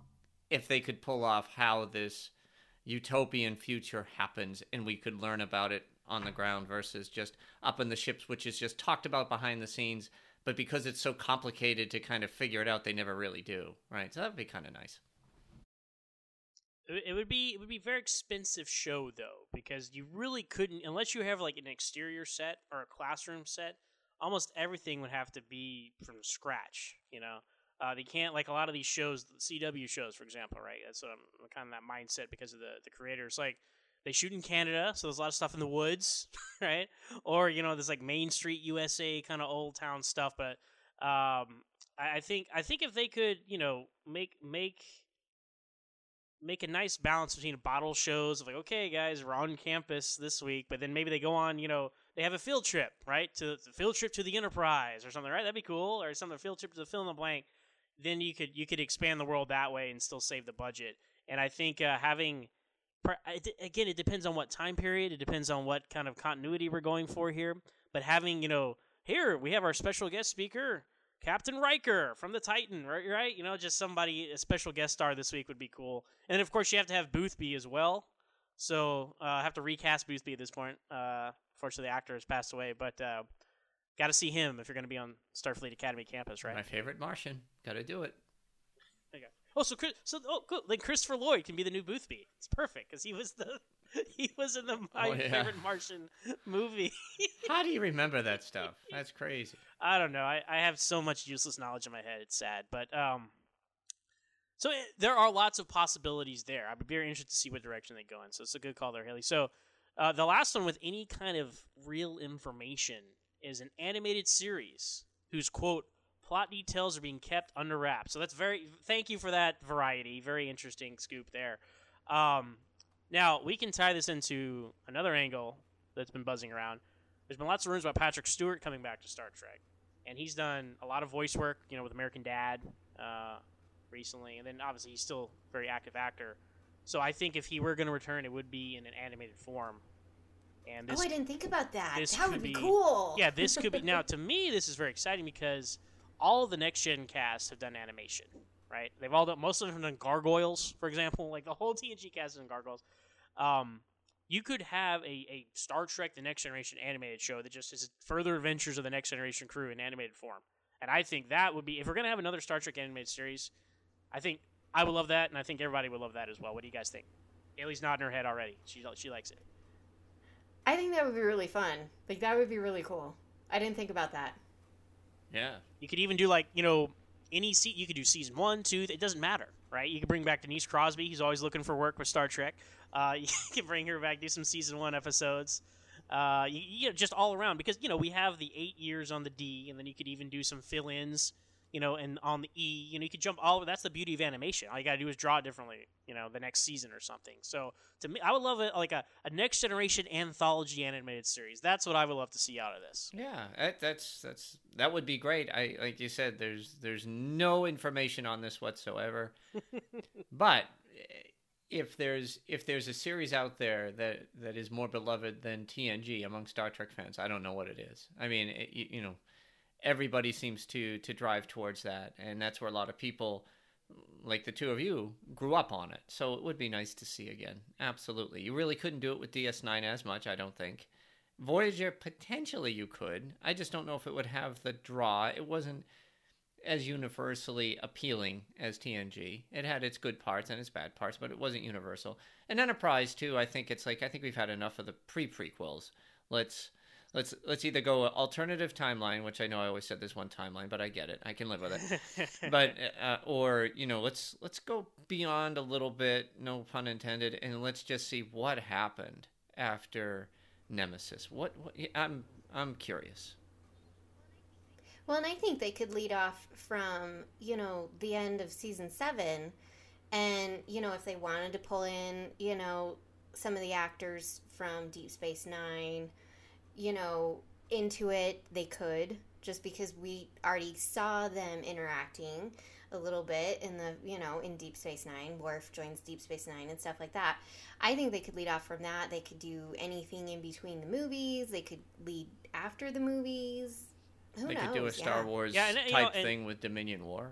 if they could pull off how this utopian future happens, and we could learn about it on the ground versus just up in the ships, which is just talked about behind the scenes, but because it's so complicated to kind of figure it out, they never really do, right? So that would be kind of nice. It would be it would be a very expensive show, though, because you really couldn't, unless you have like an exterior set or a classroom set, almost everything would have to be from scratch, you know? Uh, they can't, like a lot of these shows, the C W shows, for example, right? That's um, kind of that mindset because of the, the creators. Like, they shoot in Canada, so there's a lot of stuff in the woods, right? Or, you know, there's like Main Street U S A kind of old town stuff. But um, I, I think I think if they could, you know, make make make a nice balance between bottle shows of like, okay, guys, we're on campus this week, but then maybe they go on, you know, they have a field trip, right? To the field trip to the Enterprise or something, right? That'd be cool. Or some field trip to the fill in the blank. Then you could you could expand the world that way and still save the budget. And I think uh, having Again, it depends on what time period. It depends on what kind of continuity we're going for here. But having, you know, here we have our special guest speaker, Captain Riker from the Titan, right? Right? You know, just somebody, a special guest star this week would be cool. And of course, you have to have Boothby as well. So uh, I have to recast Boothby at this point. Uh, fortunately, the actor has passed away, but uh, got to see him if you're going to be on Starfleet Academy campus, right? My favorite Martian. Got to do it. Okay. Oh, so Chris, so oh, cool. Like Christopher Lloyd can be the new Boothby. It's perfect because he was the he was in the My oh, yeah. Favorite Martian movie. How do you remember that stuff? That's crazy. I don't know. I, I have so much useless knowledge in my head. It's sad, but um, so it, there are lots of possibilities there. I'd be very interested to see what direction they go in. So it's a good call there, Haley. So uh, the last one with any kind of real information is an animated series whose quote. Plot details are being kept under wraps. So that's very, thank you for that variety. Very interesting scoop there. Um, now, we can tie this into another angle that's been buzzing around. There's been lots of rumors about Patrick Stewart coming back to Star Trek. And he's done a lot of voice work, you know, with American Dad uh, recently. And then, obviously, he's still a very active actor. So I think if he were going to return, it would be in an animated form. And this, oh, I didn't think about that. This That would be be cool. Yeah, this could be. Now, to me, this is very exciting because all the next gen casts have done animation, right? They've all done. Most of them have done Gargoyles, for example. Like the whole T N G cast has done Gargoyles. Um, you could have a, a Star Trek: The Next Generation animated show that just is further adventures of the Next Generation crew in animated form. And I think that would be, if we're going to have another Star Trek animated series, I think I would love that, and I think everybody would love that as well. What do you guys think? Ailey's nodding her head already. She she likes it. I think that would be really fun. Like, that would be really cool. I didn't think about that. Yeah. You could even do, like, you know, any se- you could do season one, two, it doesn't matter, right? You could bring back Denise Crosby. He's always looking for work with Star Trek. Uh, you can bring her back, do some season one episodes. Uh, you, you know, just all around, because, you know, we have the eight years on the D, and then you could even do some fill-ins, you know, and on the E, you know, you could jump all over. That's the beauty of animation. All you got to do is draw it differently, you know, the next season or something. So to me, I would love it like a, a next generation anthology animated series. That's what I would love to see out of this. Yeah, that, that's that's that would be great. I like you said, there's there's no information on this whatsoever. But if there's if there's a series out there that that is more beloved than T N G among Star Trek fans, I don't know what it is. I mean, it, you, you know. Everybody seems to to drive towards that, and that's where a lot of people, like the two of you, grew up on it. So it would be nice to see again. Absolutely. You really couldn't do it with D S nine as much, I don't think. Voyager, potentially you could. I just don't know if it would have the draw. It wasn't as universally appealing as T N G. It had its good parts and its bad parts, but it wasn't universal. And Enterprise, too, I think it's like, I think we've had enough of the pre-prequels. Let's... Let's let's either go alternative timeline, which I know I always said there's one timeline, but I get it. I can live with it. but uh, or you know, let's let's go beyond a little bit, no pun intended, and let's just see what happened after Nemesis. What, what I'm I'm curious. Well, and I think they could lead off from, you know, the end of season seven, and you know, if they wanted to pull in, you know, some of the actors from Deep Space Nine, you know, into it, they could, just because we already saw them interacting a little bit in the, you know, in Deep Space Nine. Worf joins Deep Space Nine and stuff like that. I think they could lead off from that. They could do anything in between the movies. They could lead after the movies. Who they knows? could do a Star yeah. Wars yeah, and, type you know, and, thing with Dominion War.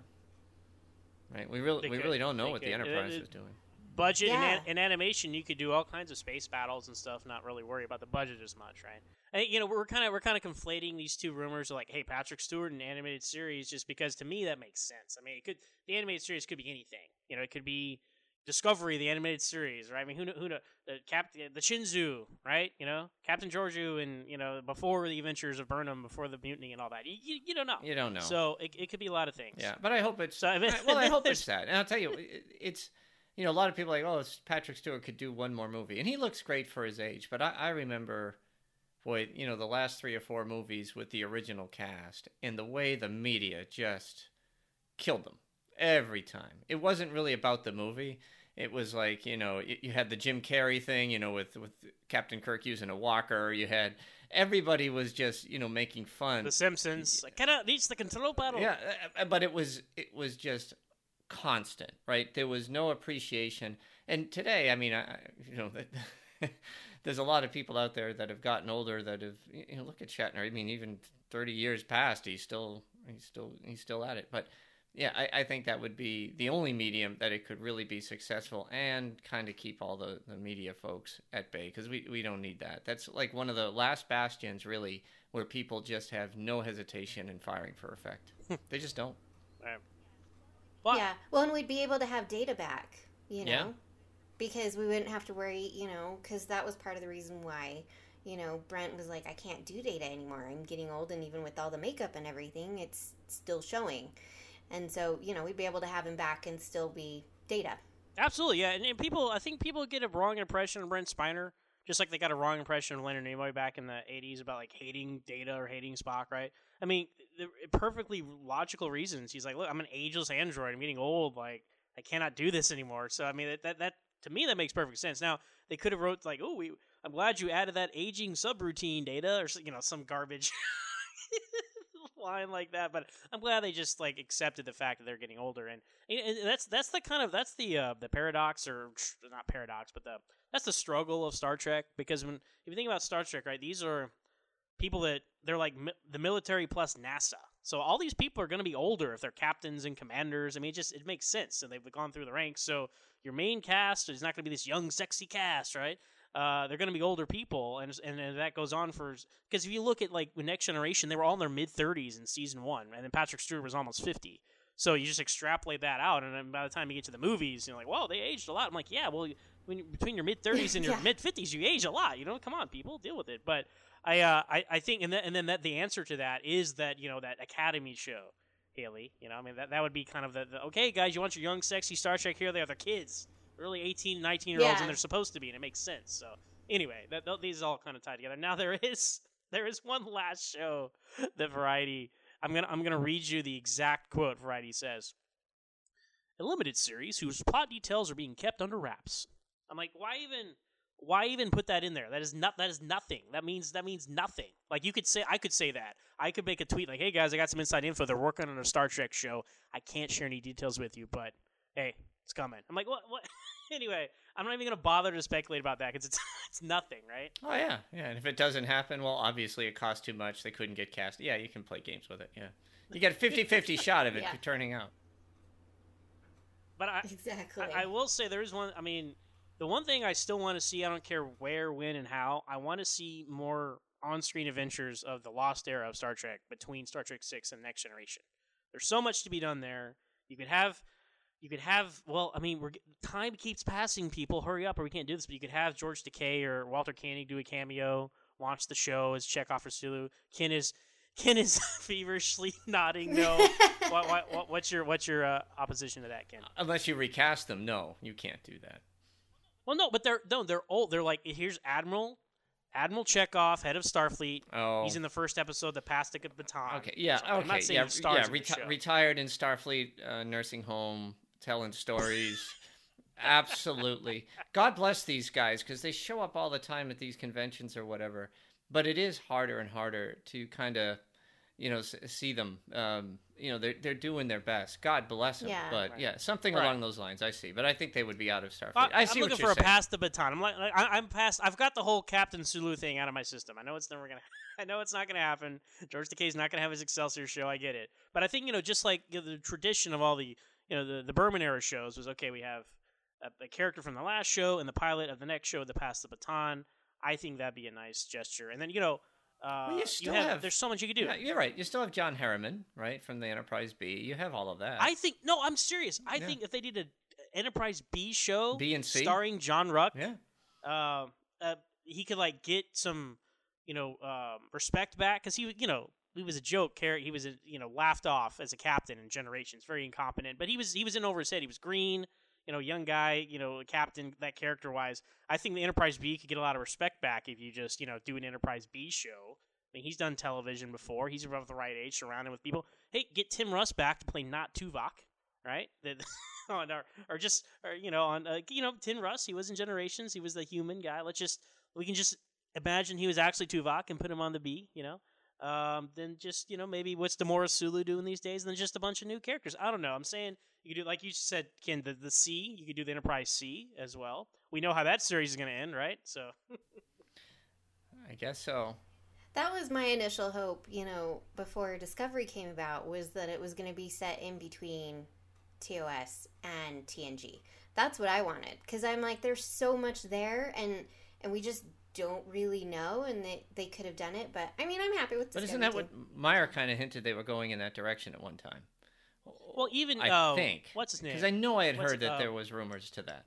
Right? We really we could, really don't know what could. the Enterprise it, it, is doing. Budget yeah. and in animation, you could do all kinds of space battles and stuff. Not really worry about the budget as much, right? And, you know, we're kind of we're kind of conflating these two rumors of like, hey, Patrick Stewart in animated series, just because to me that makes sense. I mean, it could the animated series could be anything. You know, it could be Discovery, the animated series, right? I mean, who know, who know, the Captain, the Shinzu, right? You know, Captain Georgiou, and you know, before the Adventures of Burnham, before the mutiny, and all that. You, you, you don't know. You don't know. So it, it could be a lot of things. Yeah, but I hope it's. So, I mean, well, I hope it's that, and I'll tell you, it, it's. You know, a lot of people are like, oh, it's Patrick Stewart could do one more movie, and he looks great for his age. But I, I remember, boy, you know, the last three or four movies with the original cast, and the way the media just killed them every time. It wasn't really about the movie. It was like, you know, you had the Jim Carrey thing, you know, with, with Captain Kirk using a walker. You had everybody was just, you know, making fun. The Simpsons, like, cannot reach the control panel. Yeah, but it was it was just constant, right? There was no appreciation. And today, I mean, I, you know, there's a lot of people out there that have gotten older that have, you know, look at Shatner. I mean, even thirty years past, he's still he's still he's still at it. But yeah, I, I think that would be the only medium that it could really be successful and kind of keep all the, the media folks at bay, because we, we don't need that. That's like one of the last bastions, really, where people just have no hesitation in firing for effect. They just don't. Right. Well, yeah. Well, and we'd be able to have data back, you know, Yeah. because we wouldn't have to worry, you know, because that was part of the reason why, you know, Brent was like, I can't do data anymore. I'm getting old, and even with all the makeup and everything, it's still showing. And so, you know, we'd be able to have him back and still be data. Absolutely, yeah. And, and people, I think people get a wrong impression of Brent Spiner, just like they got a wrong impression of Leonard Nimoy back in the eighties about, like, hating Data or hating Spock, right? I mean, the perfectly logical reasons. He's like, look, I'm an ageless android. I'm getting old. Like, I cannot do this anymore. So, I mean, that, that, that to me, that makes perfect sense. Now, they could have wrote, like, oh, we, I'm glad you added that aging subroutine, Data, or, you know, some garbage line like that, but I'm glad they just like accepted the fact that they're getting older, and, and that's that's the kind of that's the uh, the paradox, or not paradox, but the that's the struggle of Star Trek. Because when if you think about Star Trek, right, these are people that they're like mi- the military plus NASA. So all these people are going to be older if they're captains and commanders. I mean, it just it makes sense, and they've gone through the ranks. So your main cast is not going to be this young, sexy cast, right? Uh, they're going to be older people, and, and and that goes on for because if you look at like Next Generation, they were all in their mid thirties in season one, and then Patrick Stewart was almost fifty. So you just extrapolate that out, and then by the time you get to the movies, you're like, "Whoa, they aged a lot." I'm like, "Yeah, well, when you, between your mid thirties and your Yeah. mid fifties, you age a lot. You know, come on, people, deal with it." But I, uh, I, I think, and then and then that the answer to that is that you know that Academy show, Haley. You know, I mean that that would be kind of the, the okay, guys, you want your young, sexy Star Trek here? They are the kids. Early eighteen, nineteen year olds, Yeah. and they're supposed to be, and it makes sense. So anyway, that, th- these all kind of tie together. Now there is there is one last show that Variety. I'm gonna I'm gonna read you the exact quote Variety says. A limited series whose plot details are being kept under wraps. I'm like, why even why even put that in there? That is not that is nothing. That means that means nothing. Like you could say I could say that. I could make a tweet like, hey guys, I got some inside info. They're working on a Star Trek show. I can't share any details with you, but hey, it's coming. I'm like, what? What? Anyway, I'm not even going to bother to speculate about that because it's it's nothing, right? Oh, yeah. Yeah, and if it doesn't happen, well, obviously it costs too much. They couldn't get cast. Yeah, you can play games with it, yeah. You get a fifty-fifty shot of it Yeah. turning out. But I, Exactly. I, I will say there is one, I mean, the one thing I still want to see, I don't care where, when, and how, I want to see more on-screen adventures of the lost era of Star Trek between Star Trek six and Next Generation. There's so much to be done there. You could have... You could have, well, I mean, we're time keeps passing, people. Hurry up or we can't do this. But you could have George Takei or Walter Koenig do a cameo, launch the show as Chekhov or Sulu. Ken is Ken is feverishly nodding no. what, what, what, what's your what's your uh, opposition to that, Ken? Unless you recast them, no, you can't do that. Well, no, but they're no, they're old. They're like, here's Admiral Admiral Chekhov, head of Starfleet. Oh. He's in the first episode, the Past Baton. Okay, yeah, So I'm okay, not saying yeah, he stars yeah in the reti- show. retired in Starfleet uh, nursing home, telling stories. Absolutely. God bless these guys because they show up all the time at these conventions or whatever. But it is harder and harder to kind of, you know, s- see them. Um, you know, they're they're doing their best. God bless them. Yeah. But Right. yeah, something Right. along those lines. I see. But I think they would be out of Starfleet. I, I see I'm what looking you're for a saying. pass the baton. I'm like, like I, I'm past. I've got the whole Captain Sulu thing out of my system. I know it's never gonna. I know it's not gonna happen. George Takei's not gonna have his Excelsior show. I get it. But I think you know, just like you know, the tradition of all the you know the the Berman era shows was okay. We have a, a character from the last show and the pilot of the next show to pass the baton. I think that'd be a nice gesture. And then you know. Uh, Well, you you still have, have- there's so much you could do. Yeah, you're right. You still have John Harriman, right, from the Enterprise B. You have all of that. I think no, I'm serious. I Yeah. think if they did an Enterprise B show B and C? starring John Ruck, Yeah. uh, uh, he could like get some, you know, um, respect back because he, you know, he was a joke character. He was, a, you know, laughed off as a captain in Generations, very incompetent. But he was, he was in over his head. He was green, you know, young guy, you know, captain. That character wise, I think the Enterprise B could get a lot of respect back if you just, you know, do an Enterprise B show. I mean, he's done television before. He's above the right age, surrounded with people. Hey, get Tim Russ back to play not Tuvok, right? on our, or just, or, you know, on uh, you know, Tim Russ. He was in Generations. He was the human guy. Let's just, we can just imagine he was actually Tuvok and put him on the B. You know, um, then just you know maybe what's Demora Sulu doing these days? And then just a bunch of new characters. I don't know. I'm saying you could do like you said, Ken, the the C. You could do the Enterprise C as well. We know how that series is going to end, right? So. I guess so. That was my initial hope, you know, before Discovery came about, was that it was going to be set in between T O S and T N G. That's what I wanted, because I'm like, there's so much there, and and we just don't really know, and they, they could have done it, but, I mean, I'm happy with But Discovery, isn't that too. what Meyer kind of hinted they were going in that direction at one time? Well, even I uh, think. what's his name? Because I know I had What's- heard that uh, there was rumors to that.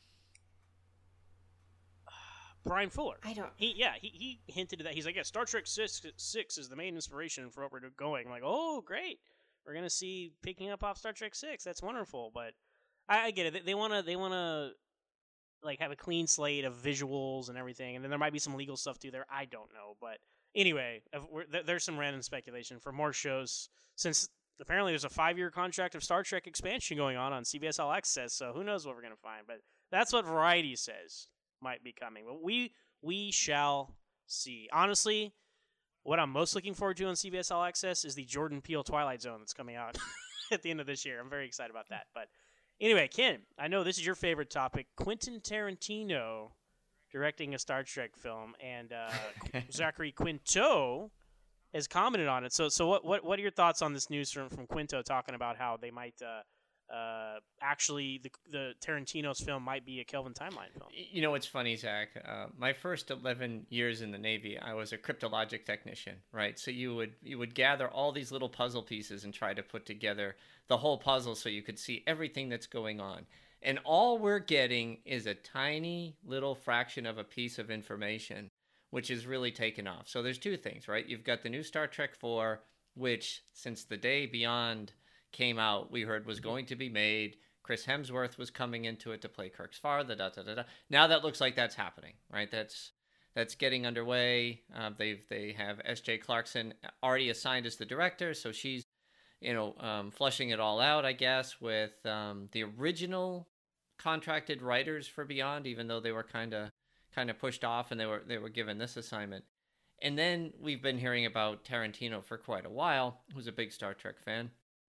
Brian Fuller. I don't... He yeah he, he hinted at that. He's like, yeah, Star Trek six, six is the main inspiration for what we're going. I'm like, oh great, we're gonna see picking up off Star Trek six. That's wonderful. But I, I get it. They, they wanna they wanna like have a clean slate of visuals and everything, and then there might be some legal stuff too there. I don't know, but anyway, if we're, th- there's some random speculation for more shows since apparently there's a five year contract of Star Trek expansion going on on C B S All Access. So who knows what we're gonna find? But that's what Variety says might be coming, but we we shall see. Honestly, what I'm most looking forward to on C B S All Access is the Jordan Peele Twilight Zone that's coming out at the end of this year. I'm very excited about that. But anyway, Ken, I know this is your favorite topic. Quentin Tarantino directing a Star Trek film, and uh, Zachary Quinto has commented on it. So, so what, what, what are your thoughts on this news from, from Quinto talking about how they might uh, uh, actually the the Tarantino's film might be a Kelvin timeline film? You know, it's funny, Zach. Uh, my first eleven years in the Navy, I was a cryptologic technician, right? So you would you would gather all these little puzzle pieces and try to put together the whole puzzle so you could see everything that's going on. And all we're getting is a tiny little fraction of a piece of information, which is really taken off. So there's two things, right? You've got the new Star Trek four, which since the day Beyond came out, we heard was going to be made. Chris Hemsworth was coming into it to play Kirk's father. Da, da, da, da. Now that looks like that's happening, right? That's that's getting underway. Uh, they've they have S J Clarkson already assigned as the director, so she's you know um, flushing it all out, I guess, with um, the original contracted writers for Beyond, even though they were kind of kind of pushed off and they were they were given this assignment. And then we've been hearing about Tarantino for quite a while, who's a big Star Trek fan.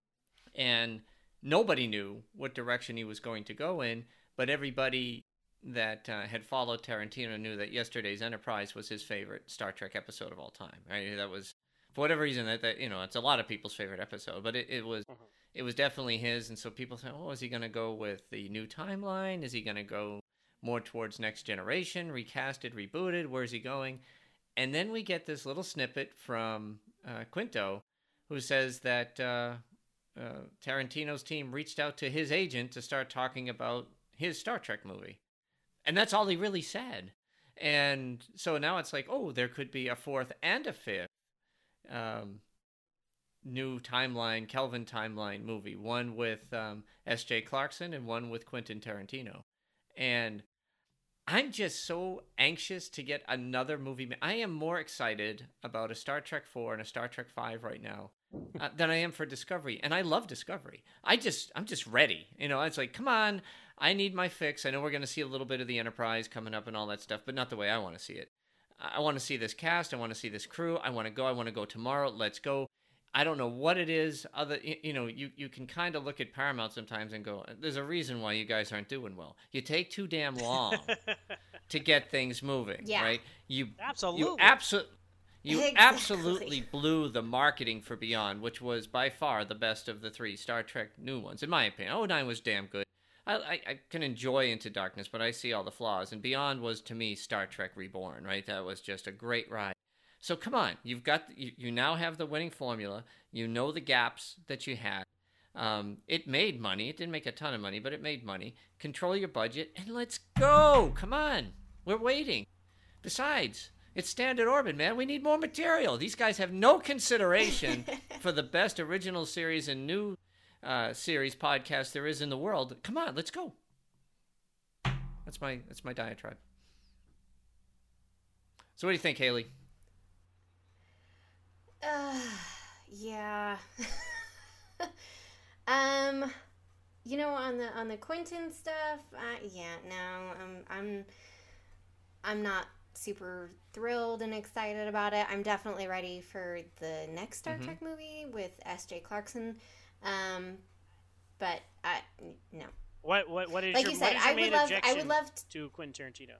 And nobody knew what direction he was going to go in, but everybody that uh, had followed Tarantino knew that Yesterday's Enterprise was his favorite Star Trek episode of all time. Right? That was, for whatever reason, that, that you know, it's a lot of people's favorite episode, but it, it was mm-hmm. it was definitely his. And so people say, oh, is he going to go with the new timeline? Is he going to go more towards Next Generation, recasted, rebooted? Where's he going? And then we get this little snippet from uh, Quinto, who says that uh, uh, Tarantino's team reached out to his agent to start talking about his Star Trek movie. And that's all he really said. And so now it's like, oh, there could be a fourth and a fifth um, new timeline, Kelvin timeline movie. One with um, S J Clarkson and one with Quentin Tarantino. And I'm just so anxious to get another movie. I am more excited about a Star Trek four and a Star Trek five right now uh, than I am for Discovery. And I love Discovery. I just, I'm just ready. You know, it's like, come on, I need my fix. I know we're going to see a little bit of the Enterprise coming up and all that stuff, but not the way I want to see it. I want to see this cast. I want to see this crew. I want to go. I want to go tomorrow. Let's go. I don't know what it is. Other, you know, you, you can kind of look at Paramount sometimes and go, there's a reason why you guys aren't doing well. You take too damn long to get things moving, yeah. right? You absolutely, you, abso- you exactly. absolutely blew the marketing for Beyond, which was by far the best of the three Star Trek new ones, in my opinion. oh nine was damn good. I, I, I can enjoy Into Darkness, but I see all the flaws. And Beyond was, to me, Star Trek Reborn, right? That was just a great ride. So come on, you've got you, you now have the winning formula. You know the gaps that you had. Um, it made money. It didn't make a ton of money, but it made money. Control your budget and let's go. Come on, we're waiting. Besides, it's Standard Orbit, man. We need more material. These guys have no consideration for the best original series and new uh, series podcast there is in the world. Come on, let's go. That's my that's my diatribe. So what do you think, Haley? Uh, yeah. um, you know, on the on the Quentin stuff, uh, yeah, no, I'm I'm I'm not super thrilled and excited about it. I'm definitely ready for the next Star mm-hmm. Trek movie with S J Clarkson. Um, but I no. What what what is like your, you said, what is your I main would love objection I would love t- to Quentin Tarantino?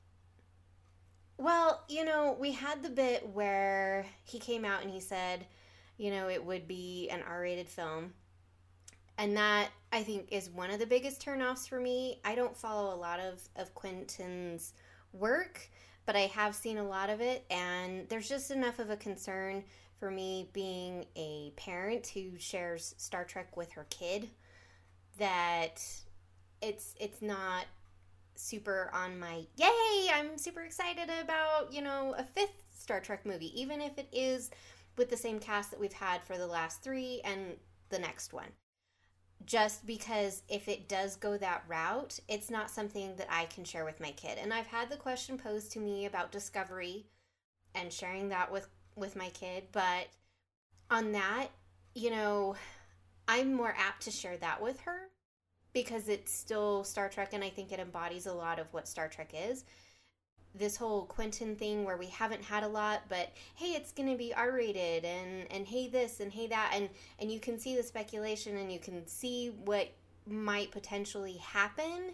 Well, you know, we had the bit where he came out and he said, you know, it would be an R-rated film. And that, I think, is one of the biggest turnoffs for me. I don't follow a lot of, of Quentin's work, but I have seen a lot of it. And there's just enough of a concern for me being a parent who shares Star Trek with her kid that it's it's not super on my yay I'm super excited about, you know, a fifth Star Trek movie, even if it is with the same cast that we've had for the last three and the next one, just because if it does go that route, it's not something that I can share with my kid. And I've had the question posed to me about Discovery and sharing that with with my kid, but on that, you know, I'm more apt to share that with her because it's still Star Trek, and I think it embodies a lot of what Star Trek is. this whole Quentin thing where we haven't had a lot, but hey, it's going to be R-rated, and, and hey this, and hey that, and, and you can see the speculation, and you can see what might potentially happen.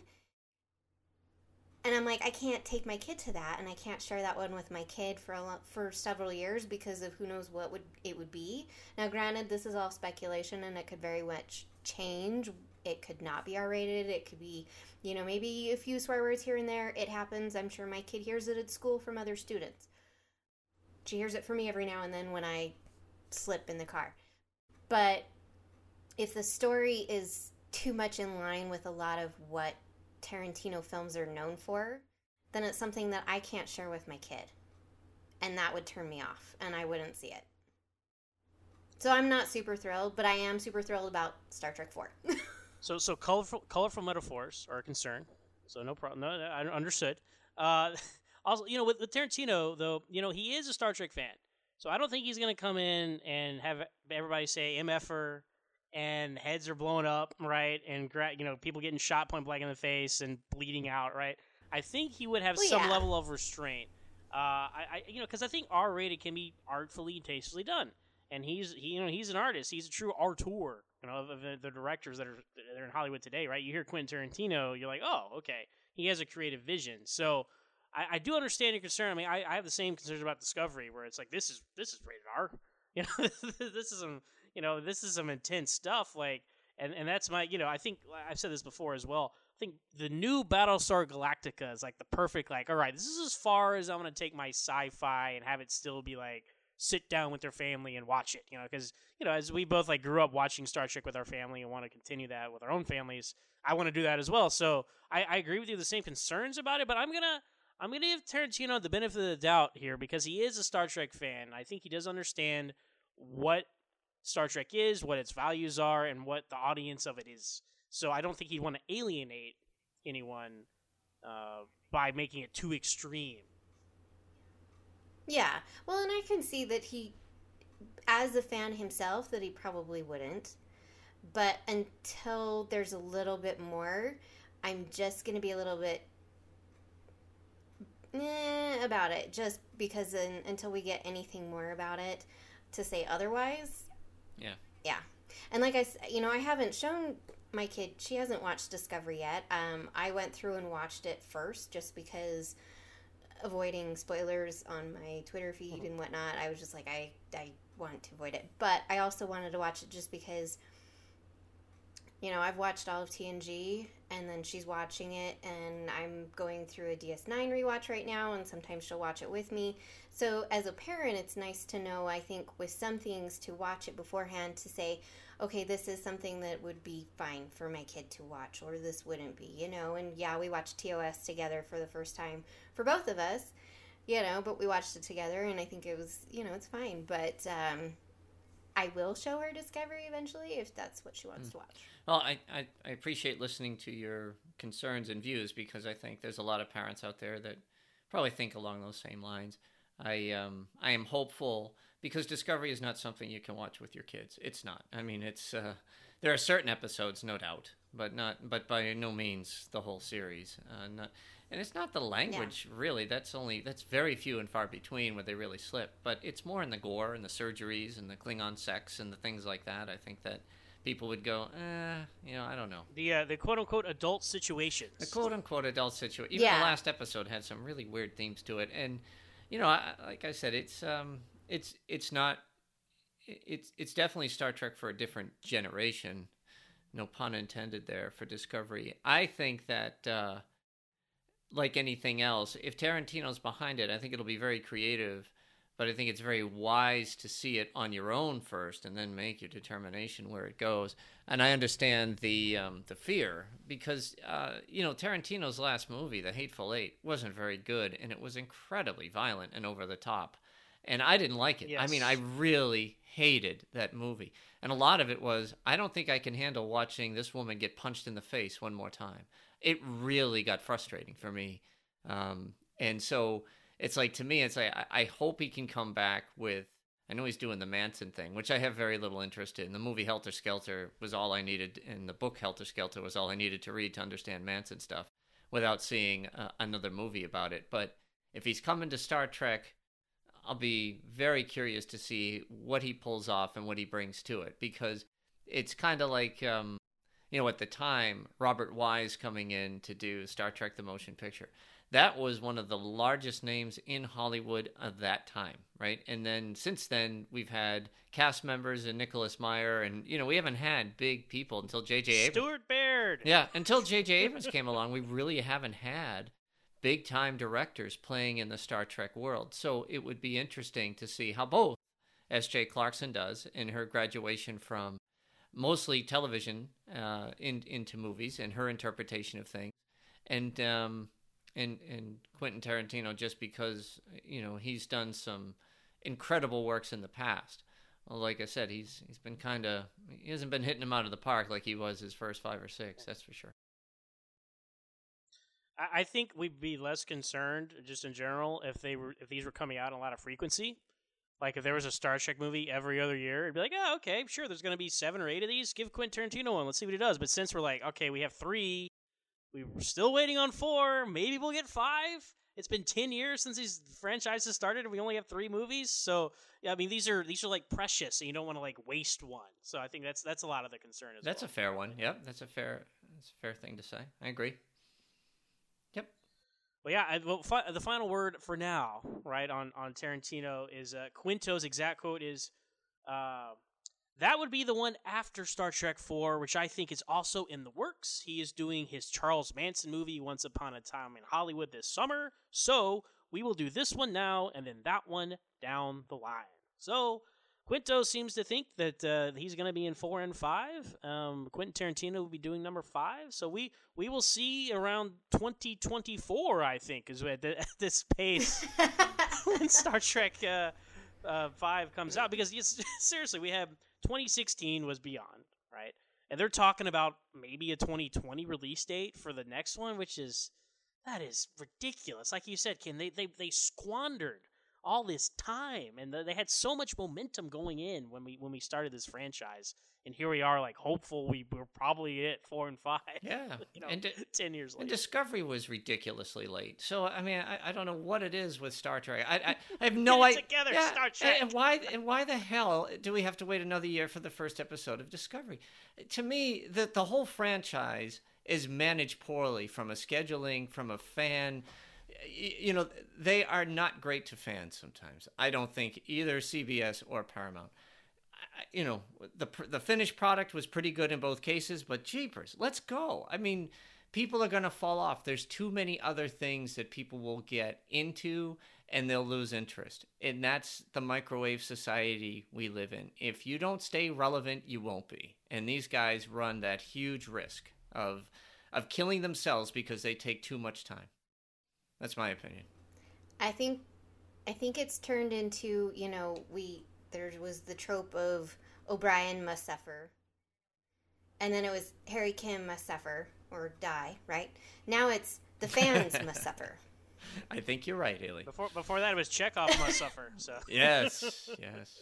And I'm like, I can't take my kid to that, and I can't share that one with my kid for a lo- for several years because of who knows what would it would be. Now, granted, this is all speculation, and it could very much change. It could not be R-rated. It could be, you know, maybe a few swear words here and there. It happens. I'm sure my kid hears it at school from other students. She hears it from me every now and then when I slip in the car. But if the story is too much in line with a lot of what Tarantino films are known for, then it's something that I can't share with my kid. And that would turn me off, and I wouldn't see it. So I'm not super thrilled, but I am super thrilled about Star Trek four. so so colorful colorful metaphors are a concern. So no problem. No, I understood. Uh, also, you know, with, with Tarantino, though, you know, he is a Star Trek fan. So I don't think he's going to come in and have everybody say M F R and heads are blown up, right? And, you know, people getting shot point blank in the face and bleeding out, right? I think he would have well, some yeah. level of restraint. Uh, I, I, you know, because I think R-rated can be artfully and tastefully done. And he's, he, you know, he's an artist. He's a true auteur, you know, of the, the directors that are that are in Hollywood today, right? You hear Quentin Tarantino, you're like, oh, okay, he has a creative vision. So I, I do understand your concern. I mean, I, I have the same concerns about Discovery, where it's like, this is this is rated R. You know, this is some, you know, this is some intense stuff. Like, and, and that's my, you know, I think I've said this before as well. I think the new Battlestar Galactica is like the perfect, like, all right, this is as far as I'm going to take my sci-fi and have it still be like, sit down with their family and watch it, you know, because, you know, as we both like grew up watching Star Trek with our family and want to continue that with our own families, I want to do that as well. So I, I agree with you, the same concerns about it, but I'm gonna I'm gonna give Tarantino the benefit of the doubt here because he is a Star Trek fan. I think he does understand what Star Trek is, what its values are, and what the audience of it is. So I don't think he'd want to alienate anyone uh, by making it too extreme. Yeah, well, and I can see that he, as a fan himself, that he probably wouldn't. But until there's a little bit more, I'm just going to be a little bit eh, about it. Just because in, until we get anything more about it to say otherwise. Yeah. Yeah. And like I said, you know, I haven't shown my kid, she hasn't watched Discovery yet. Um, I went through and watched it first just because... avoiding spoilers on my Twitter feed and whatnot. I was just like, I, I want to avoid it. But I also wanted to watch it just because, you know, I've watched all of T N G, and then she's watching it, and I'm going through a D S nine rewatch right now, and sometimes she'll watch it with me. So as a parent, it's nice to know, I think, with some things, to watch it beforehand to say, okay, this is something that would be fine for my kid to watch, or this wouldn't be, you know. And yeah, we watched T O S together for the first time for both of us, you know, but we watched it together, and I think it was, you know, it's fine. But um, I will show her Discovery eventually if that's what she wants mm. to watch. Well, I, I, I appreciate listening to your concerns and views, because I think there's a lot of parents out there that probably think along those same lines. I um I am hopeful, because Discovery is not something you can watch with your kids. It's not. I mean, it's uh, there are certain episodes, no doubt, but not but by no means the whole series. Uh, not, and it's not the language, yeah. really. That's only that's very few and far between where they really slip. But it's more in the gore and the surgeries and the Klingon sex and the things like that. I think that people would go, eh, you know, I don't know. The uh, the quote unquote adult situations. The quote unquote adult situation. Even yeah. the last episode had some really weird themes to it, and. You know, I, like I said, it's um, it's it's not, it's it's definitely Star Trek for a different generation, no pun intended there, for Discovery. I think that, uh, like anything else, if Tarantino's behind it, I think it'll be very creative, but I think it's very wise to see it on your own first and then make your determination where it goes. And I understand the um, the fear, because, uh, you know, Tarantino's last movie, The Hateful Eight, wasn't very good, and it was incredibly violent and over the top. And I didn't like it. Yes. I mean, I really hated that movie. And a lot of it was, I don't think I can handle watching this woman get punched in the face one more time. It really got frustrating for me. Um, and so... It's like, to me, it's like, I, I hope he can come back with, I know he's doing the Manson thing, which I have very little interest in. The movie Helter Skelter was all I needed, and the book Helter Skelter was all I needed to read to understand Manson stuff without seeing uh, another movie about it. But if he's coming to Star Trek, I'll be very curious to see what he pulls off and what he brings to it, because it's kind of like, um, you know, at the time, Robert Wise coming in to do Star Trek The Motion Picture. That was one of the largest names in Hollywood of that time, right? And then since then, we've had cast members and Nicholas Meyer, and, you know, we haven't had big people until J J Abrams. Stuart Baird. Yeah, until J J Abrams came along, we really haven't had big-time directors playing in the Star Trek world. So it would be interesting to see how both S J Clarkson does in her graduation from mostly television uh, in, into movies and her interpretation of things, and um, and and Quentin Tarantino, just because, you know, he's done some incredible works in the past. Well, like I said, he's he's been kind of he hasn't been hitting them out of the park like he was his first five or six. That's for sure. I think we'd be less concerned, just in general, if they were if these were coming out in a lot of frequency. Like, if there was a Star Trek movie every other year, it'd be like, oh, okay, sure, there's going to be seven or eight of these. Give Quentin Tarantino one. Let's see what he does. But since we're like, okay, we have three, we we're still waiting on four. Maybe we'll get five. It's been ten years since these franchises started, and we only have three movies. So, yeah, I mean, these are these are like precious, and you don't want to like waste one. So I think that's that's a lot of the concern as That's well. a fair one. Yep, that's a fair that's a fair thing to say. I agree. Yep. Well, yeah, I, well, fi- the final word for now, right, on, on Tarantino is uh, Quinto's exact quote is, uh, that would be the one after Star Trek four, which I think is also in the works. He is doing his Charles Manson movie, Once Upon a Time in Hollywood, this summer. So we will do this one now and then that one down the line. So Quinto seems to think that uh, he's going to be in four and five. Um, Quentin Tarantino will be doing number five. So we, we will see around twenty twenty-four, I think, is at, the, at this pace when Star Trek uh, uh, five comes out. Because yes, seriously, we have twenty sixteen was Beyond, right? And they're talking about maybe a twenty twenty release date for the next one, which is, that is ridiculous. Like you said, Ken, they, they, they squandered all this time, and the, they had so much momentum going in when we when we started this franchise, and here we are, like, hopeful we were probably at four and five. Yeah, you know, and di- ten years later. And Discovery was ridiculously late. So I mean, I, I don't know what it is with Star Trek. I I, I have no idea. Together, yeah, Star Trek. And why and why the hell do we have to wait another year for the first episode of Discovery? To me, the the whole franchise is managed poorly from a scheduling, from a fan. You know, they are not great to fans sometimes. I don't think either C B S or Paramount. You know, the the finished product was pretty good in both cases, but jeepers, let's go. I mean, people are going to fall off. There's too many other things that people will get into, and they'll lose interest. And that's the microwave society we live in. If you don't stay relevant, you won't be. And these guys run that huge risk of of killing themselves because they take too much time. That's my opinion. I think I think it's turned into, you know, we there was the trope of O'Brien must suffer. And then it was Harry Kim must suffer or die, right? Now it's the fans must suffer. I think you're right, Haley. Before before that, it was Chekhov must suffer. So yes, yes.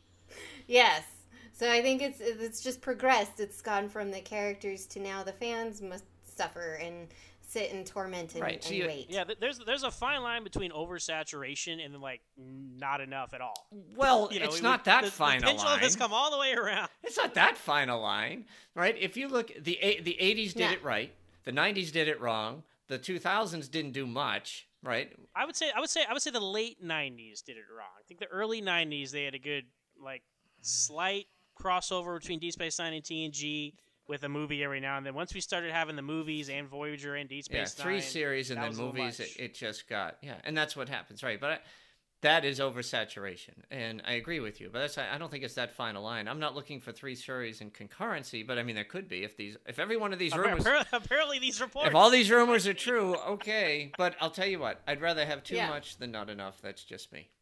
Yes. So I think it's it's just progressed. It's gone from the characters to now the fans must suffer and sit in torment and, right. so and you, wait. yeah, there's there's a fine line between oversaturation and like not enough at all. Well, you know, it's we, not that the, fine the a pendulum line. has come all the way around. It's not that fine a line, right? If you look, the the eighties did No. it right, the nineties did it wrong, the two thousands didn't do much, right? I would say I would say I would say the late nineties did it wrong. I think the early nineties they had a good like slight crossover between Deep Space Nine and T N G with a movie every now and then. Once we started having the movies and Voyager and Deep Yeah, Space Nine, three series and that then was a little movies, it, much. it just got, yeah, and that's what happens, right? But I, that is oversaturation, and I agree with you, but that's, I don't think it's that fine a line. I'm not looking for three series in concurrency, but I mean, there could be if these, if every one of these rumors, Apparently, apparently these reports. if all these rumors are true, okay, but I'll tell you what, I'd rather have too Yeah. much than not enough. That's just me.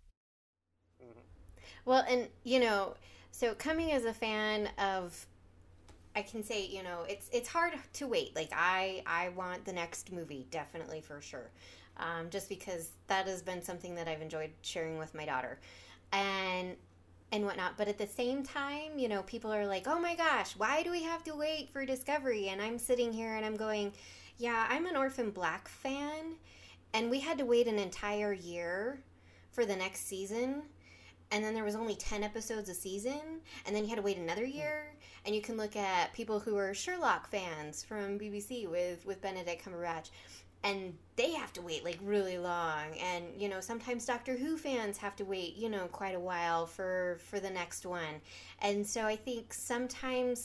Well, and, you know, so coming as a fan of, I can say, you know, it's it's hard to wait. Like, I, I want the next movie, definitely, for sure. Um, just because that has been something that I've enjoyed sharing with my daughter. And and whatnot. But at the same time, you know, people are like, oh my gosh, why do we have to wait for Discovery? And I'm sitting here and I'm going, yeah, I'm an Orphan Black fan. and we had to wait an entire year for the next season, and then there was only ten episodes a season, and then you had to wait another year. And you can look at people who are Sherlock fans from B B C with, with Benedict Cumberbatch, and they have to wait like really long. And, you know, sometimes Doctor Who fans have to wait, you know, quite a while for, for the next one. And so I think sometimes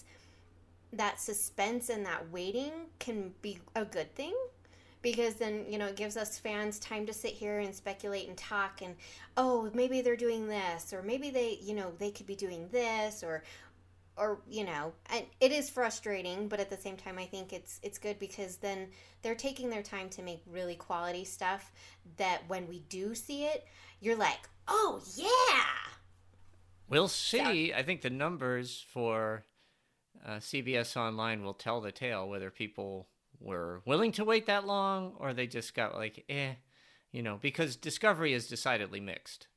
that suspense and that waiting can be a good thing, because then, you know, it gives us fans time to sit here and speculate and talk and, oh, maybe they're doing this, or maybe they, you know, they could be doing this, or, or, you know, and it is frustrating, but at the same time, I think it's, it's good, because then they're taking their time to make really quality stuff that when we do see it, you're like, oh, yeah. We'll see. So, I think the numbers for uh, C B S Online will tell the tale, whether people were willing to wait that long or they just got like, eh, you know, because Discovery is decidedly mixed.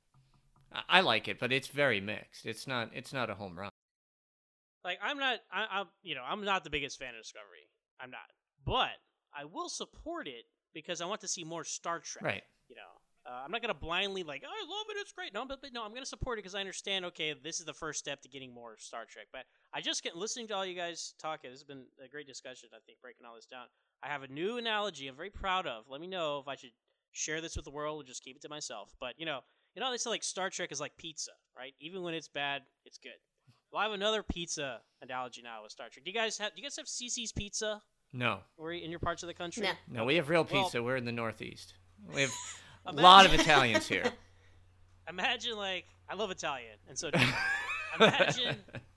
I, I like it, but it's very mixed. It's not, it's not a home run. Like, I'm not, I, I'm, you know, I'm not the biggest fan of Discovery. I'm not. But I will support it because I want to see more Star Trek. Right. You know, uh, I'm not going to blindly, like, oh, I love it, it's great. No, but, but no, I'm going to support it because I understand, okay, this is the first step to getting more Star Trek. But I just get, listening to all you guys talk, this has been a great discussion, I think, breaking all this down. I have a new analogy I'm very proud of. Let me know if I should share this with the world or just keep it to myself. But, you know, you know, they say, like, Star Trek is like pizza, right? Even when it's bad, it's good. Well, I have another pizza analogy now with Star Trek. Do you guys have? Do you guys have C C's Pizza? No. Or in your parts of the country? No. No, we have real pizza. Well, We're in the Northeast. We have a imagine, lot of Italians here. Imagine, like, I love Italian, and so do you. Imagine,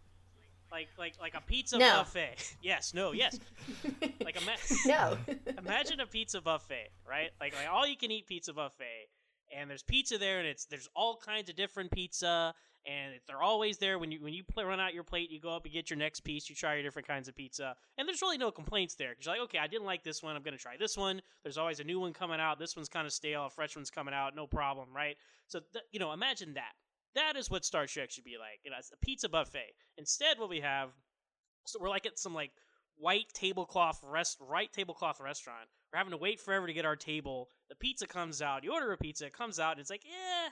like, like, like a pizza no. buffet. Yes. No. Yes. Like ima- no. Imagine a pizza buffet, right? Like, like all you can eat pizza buffet, and there's pizza there, and it's there's all kinds of different pizza. And they're always there when you when you play, run out your plate, you go up and get your next piece, you try your different kinds of pizza. And there's really no complaints there. Because you're like, okay, I didn't like this one, I'm going to try this one. There's always a new one coming out. This one's kind of stale, a fresh one's coming out, no problem, right? So, th- you know, imagine that. That is what Star Trek should be like. You know, it's a pizza buffet. Instead, what we have, so we're like at some like white tablecloth rest, white tablecloth restaurant. We're having to wait forever to get our table. The pizza comes out. You order a pizza, it comes out, and it's like, yeah,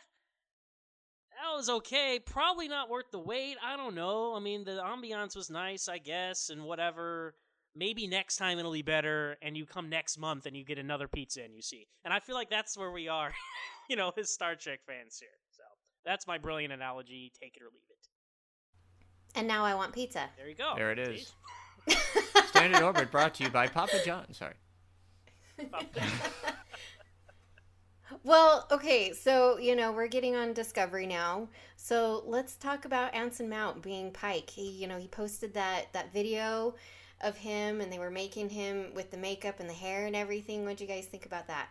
that was okay. Probably not worth the wait. I don't know. I mean, the ambiance was nice, I guess, and whatever. Maybe next time it'll be better, and you come next month and you get another pizza and you see. And I feel like that's where we are, you know, as Star Trek fans here. So that's my brilliant analogy. Take it or leave it. And now I want pizza. There you go. There it is. Standard Orbit brought to you by Papa John. Sorry. Well, okay, so, you know, we're getting on Discovery now. So let's talk about Anson Mount being Pike. He, you know, he posted that, that video of him, and they were making him with the makeup and the hair and everything. What do you guys think about that?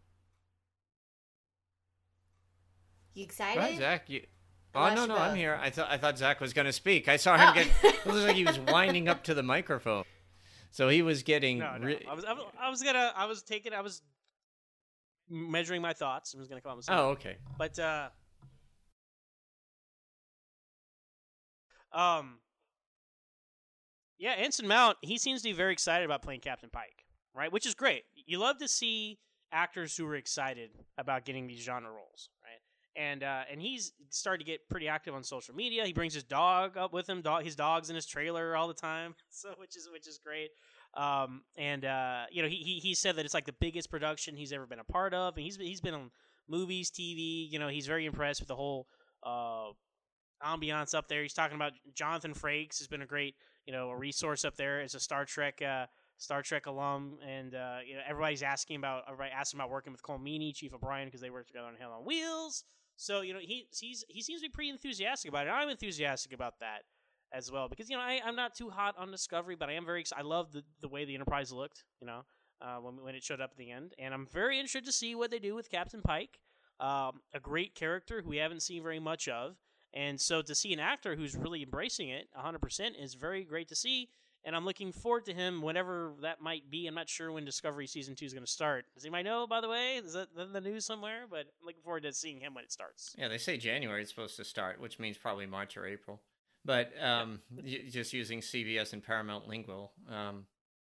You excited? Right, Zach. You... I Oh, no, no, both. I'm here. I thought I thought Zach was going to speak. I saw him Oh. get... It looks like he was winding up to the microphone. So he was getting... No, no. Re- I was, I was, I was gonna, I was taking, I was measuring my thoughts. I was gonna come up with something. Oh, okay. But, uh, um, yeah, Anson Mount, he seems to be very excited about playing Captain Pike, right? Which is great. You love to see actors who are excited about getting these genre roles, right? And uh, and he's started to get pretty active on social media. He brings his dog up with him. Dog, his dog's in his trailer all the time, so which is which is great. Um, and uh, you know, he, he he said that it's like the biggest production he's ever been a part of, and he's he's been on movies, T V. You know, he's very impressed with the whole uh, ambiance up there. He's talking about Jonathan Frakes has been a great, you know, a resource up there as a Star Trek uh, Star Trek alum, and uh, you know, everybody's asking about everybody asking about working with Cole Meany, Chief O'Brien, because they worked together on Hell on Wheels. So, you know, he he's he seems to be pretty enthusiastic about it. I'm enthusiastic about that as well, because, you know, I, I'm not too hot on Discovery, but I am very excited. I love the, the way the Enterprise looked, you know, uh, when when it showed up at the end. And I'm very interested to see what they do with Captain Pike, um, a great character who we haven't seen very much of. And so to see an actor who's really embracing it one hundred percent is very great to see. And I'm looking forward to him whenever that might be. I'm not sure when Discovery Season two is going to start. Does anybody know, by the way? Is that in the news somewhere? But I'm looking forward to seeing him when it starts. Yeah, they say January it's supposed to start, which means probably March or April. But um, y- just using C B S and Paramount Lingual. Um,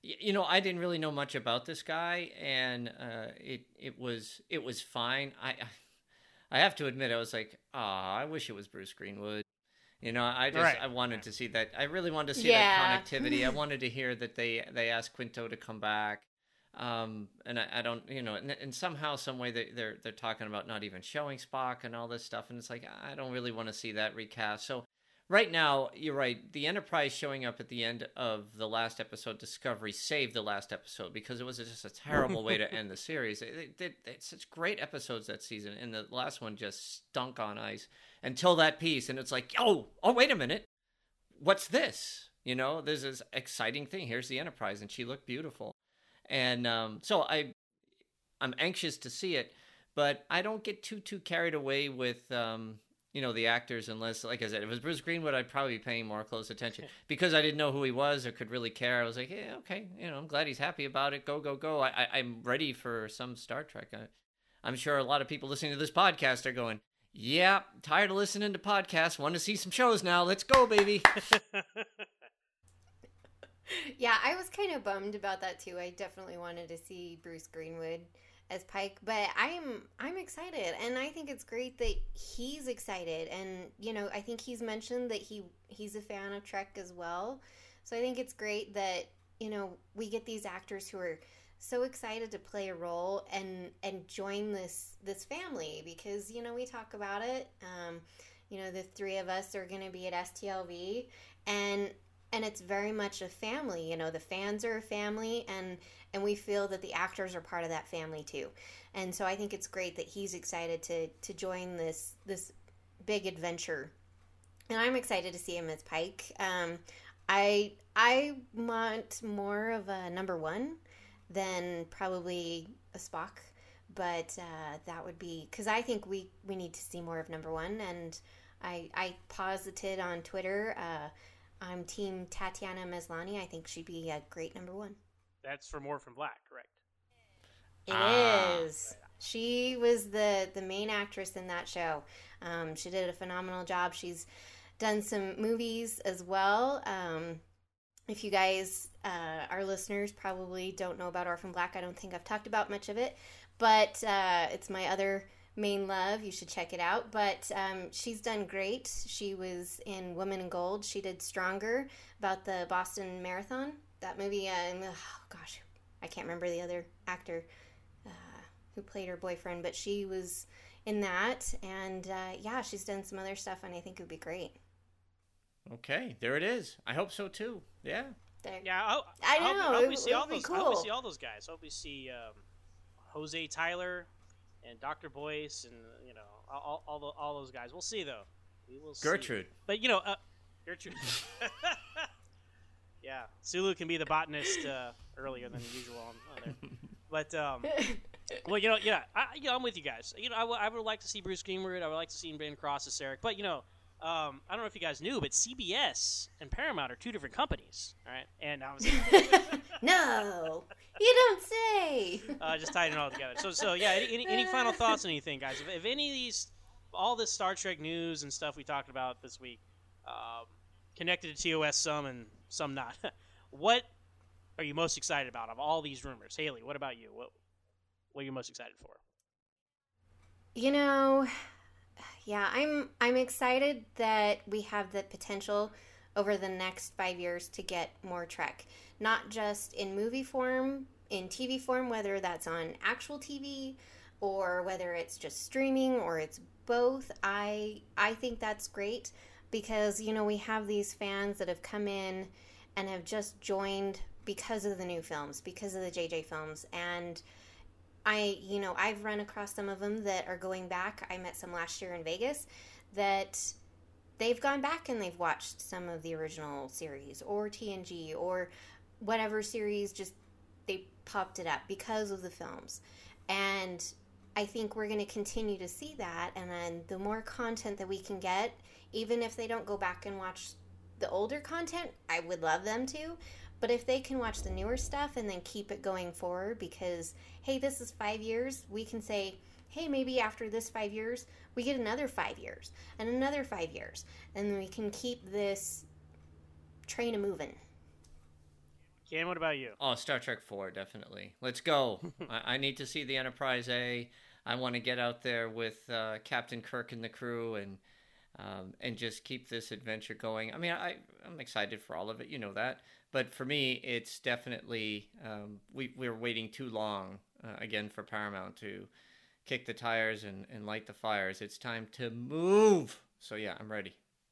you know, I didn't really know much about this guy, and uh, it it was it was fine. I I have to admit, I was like, ah, I wish it was Bruce Greenwood. You know, I just Right. I wanted to see that. I really wanted to see Yeah. that connectivity. I wanted to hear that they they asked Quinto to come back. Um, and I, I don't, you know, and, and somehow, some way they, they're they're talking about not even showing Spock and all this stuff, and it's like I don't really want to see that recast. So right now, you're right. The Enterprise showing up at the end of the last episode, Discovery, saved the last episode because it was just a terrible way to end the series. They did such great episodes that season, and the last one just stunk on ice until that piece, and it's like, oh, oh, wait a minute, what's this? You know, there's this exciting thing. Here's the Enterprise, and she looked beautiful. And um, so I, I'm anxious to see it, but I don't get too too carried away with um, you know, the actors unless, like I said, if it was Bruce Greenwood, I'd probably be paying more close attention because I didn't know who he was or could really care. I was like, yeah, okay, you know, I'm glad he's happy about it. Go go go! I, I I'm ready for some Star Trek. I, I'm sure a lot of people listening to this podcast are going, yeah, tired of listening to podcasts. Want to see some shows now? Let's go, baby. Yeah, I was kind of bummed about that too. I definitely wanted to see Bruce Greenwood as Pike, but I'm I'm excited, and I think it's great that he's excited. And you know, I think he's mentioned that he he's a fan of Trek as well. So I think it's great that, you know, we get these actors who are so excited to play a role and and join this this family, because you know, we talk about it. Um, you know, the three of us are going to be at S T L V, and and it's very much a family. You know, the fans are a family, and and we feel that the actors are part of that family too. And so I think it's great that he's excited to to join this this big adventure. And I'm excited to see him as Pike. Um, I I want more of a number one than probably a Spock, but uh, that would be, because I think we, we need to see more of number one. And I I posited on Twitter, uh, I'm team Tatiana Maslany. I think she'd be a great number one. That's for More from Black, correct? It Ah. is. She was the, the main actress in that show. Um, she did a phenomenal job. She's done some movies as well. Um, if you guys, uh, our listeners, probably don't know about Orphan Black, I don't think I've talked about much of it, but uh, it's my other main love. You should check it out. But um, she's done great. She was in Woman in Gold. She did Stronger, about the Boston Marathon. That movie, uh, oh gosh, I can't remember the other actor uh, who played her boyfriend, but she was in that. And uh, yeah, she's done some other stuff, and I think it would be great. Okay, there it is. I hope so too. Yeah. There. Yeah, I, I I hope, know, I hope it- we see it all would be those. I hope we cool. see all those guys. I hope we see um, Jose Tyler and Doctor Boyce, and you know, all all, the, all those guys. We'll see though. We will see. Gertrude. But you know, uh, Gertrude. Yeah, Sulu can be the botanist uh, earlier than usual on, on there. But um, well, you know, yeah, I, you know, I'm with you guys. You know, I, w- I would like to see Bruce Greenwood. I would like to see Ben Cross as Sarek. But you know, um, I don't know if you guys knew, but C B S and Paramount are two different companies. All right, and I was No, you don't say. uh, just tying it all together. So, so yeah. Any, any, any final thoughts on anything, guys? If, if any of these, all this Star Trek news and stuff we talked about this week, um, connected to T O S some and some not. What are you most excited about of all these rumors? Haley, what about you? What what are you most excited for? You know, yeah, I'm I'm excited that we have the potential over the next five years to get more Trek, not just in movie form, in T V form, whether that's on actual T V or whether it's just streaming or it's both. I I think that's great because, you know, we have these fans that have come in and have just joined because of the new films, because of the J J films, and I, you know, I've run across some of them that are going back. I met some last year in Vegas that they've gone back and they've watched some of the original series or T N G or whatever series, just they popped it up because of the films. And I think we're going to continue to see that. And then the more content that we can get, even if they don't go back and watch the older content, I would love them to. But if they can watch the newer stuff and then keep it going forward because, hey, this is five years, we can say, hey, maybe after this five years, we get another five years and another five years. And we can keep this train a moving. Ken, what about you? Oh, Star Trek four, definitely. Let's go. I-, I need to see the Enterprise A. I want to get out there with uh, Captain Kirk and the crew and um, and just keep this adventure going. I mean, I, I'm excited for all of it. You know that. But for me, it's definitely, um, we, we're waiting too long, uh, again, for Paramount to kick the tires and, and light the fires. It's time to move. So, yeah, I'm ready.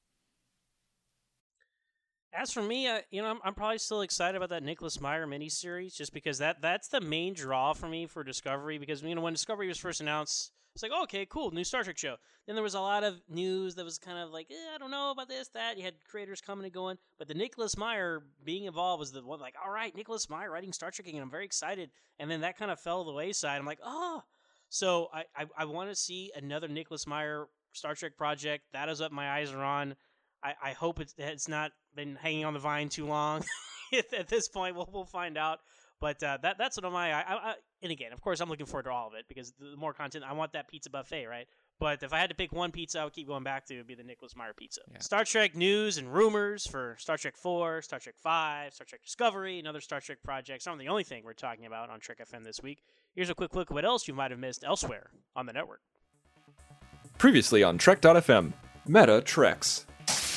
As for me, uh, you know, I'm, I'm probably still excited about that Nicholas Meyer miniseries, just because that that's the main draw for me for Discovery. Because you know, when Discovery was first announced, it's like, oh, okay, cool, new Star Trek show. Then there was a lot of news that was kind of like, eh, I don't know about this, that. You had creators coming and going, but the Nicholas Meyer being involved was the one. Like, all right, Nicholas Meyer writing Star Trek again. I'm very excited. And then that kind of fell to the wayside. I'm like, oh, so I I, I want to see another Nicholas Meyer Star Trek project. That is what my eyes are on. I, I hope it's, it's not been hanging on the vine too long. At this point, we'll we'll find out. But uh, that that's what my I, I, and again, of course, I'm looking forward to all of it because the more content, I want that pizza buffet, right? But if I had to pick one pizza, I would keep going back to it would be the Nicholas Meyer pizza. Yeah. Star Trek news and rumors for Star Trek four, Star Trek five, Star Trek Discovery, and other Star Trek projects. Not the only thing we're talking about on Trek F M this week. Here's a quick look at what else you might have missed elsewhere on the network. Previously on Trek dot F M, Meta Treks.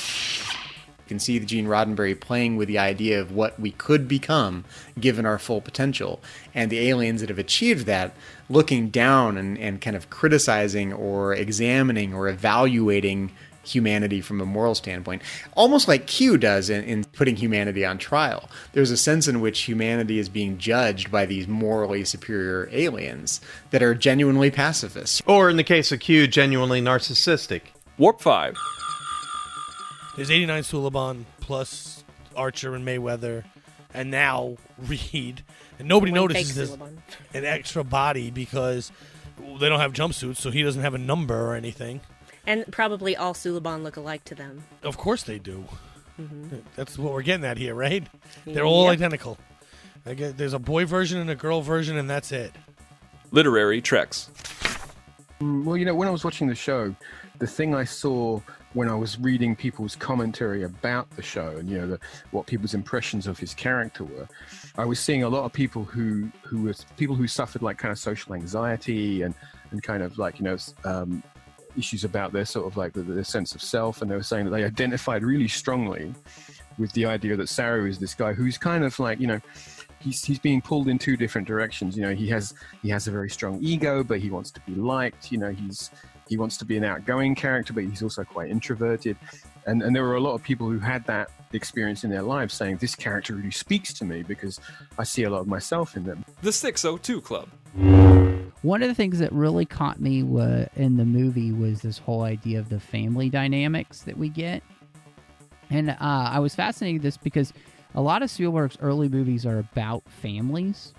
You can see the Gene Roddenberry playing with the idea of what we could become given our full potential. And the aliens that have achieved that, looking down and, and kind of criticizing or examining or evaluating humanity from a moral standpoint, almost like Q does in, in putting humanity on trial. There's a sense in which humanity is being judged by these morally superior aliens that are genuinely pacifists. Or in the case of Q, genuinely narcissistic. Warp five. There's eighty-nine Suliban plus Archer and Mayweather, and now Reed. And nobody One notices there's an extra body because they don't have jumpsuits, so he doesn't have a number or anything. And probably all Suliban look alike to them. Of course they do. Mm-hmm. That's what we're getting at here, right? They're Yep. all identical. I guess there's a boy version and a girl version, and that's it. Literary Treks. Well, you know, when I was watching the show, the thing I saw when I was reading people's commentary about the show and, you know, the, what people's impressions of his character were, I was seeing a lot of people who, who were people who suffered like kind of social anxiety and, and kind of like, you know, um, issues about their sort of like the, the sense of self. And they were saying that they identified really strongly with the idea that Saru is this guy who's kind of like, you know, he's he's being pulled in two different directions. You know, he has he has a very strong ego, but he wants to be liked. You know, he's he wants to be an outgoing character, but he's also quite introverted. And and there were a lot of people who had that experience in their lives saying, this character really speaks to me because I see a lot of myself in them. The six oh two Club. One of the things that really caught me wa- in the movie was this whole idea of the family dynamics that we get. And uh, I was fascinated with this because a lot of Spielberg's early movies are about families,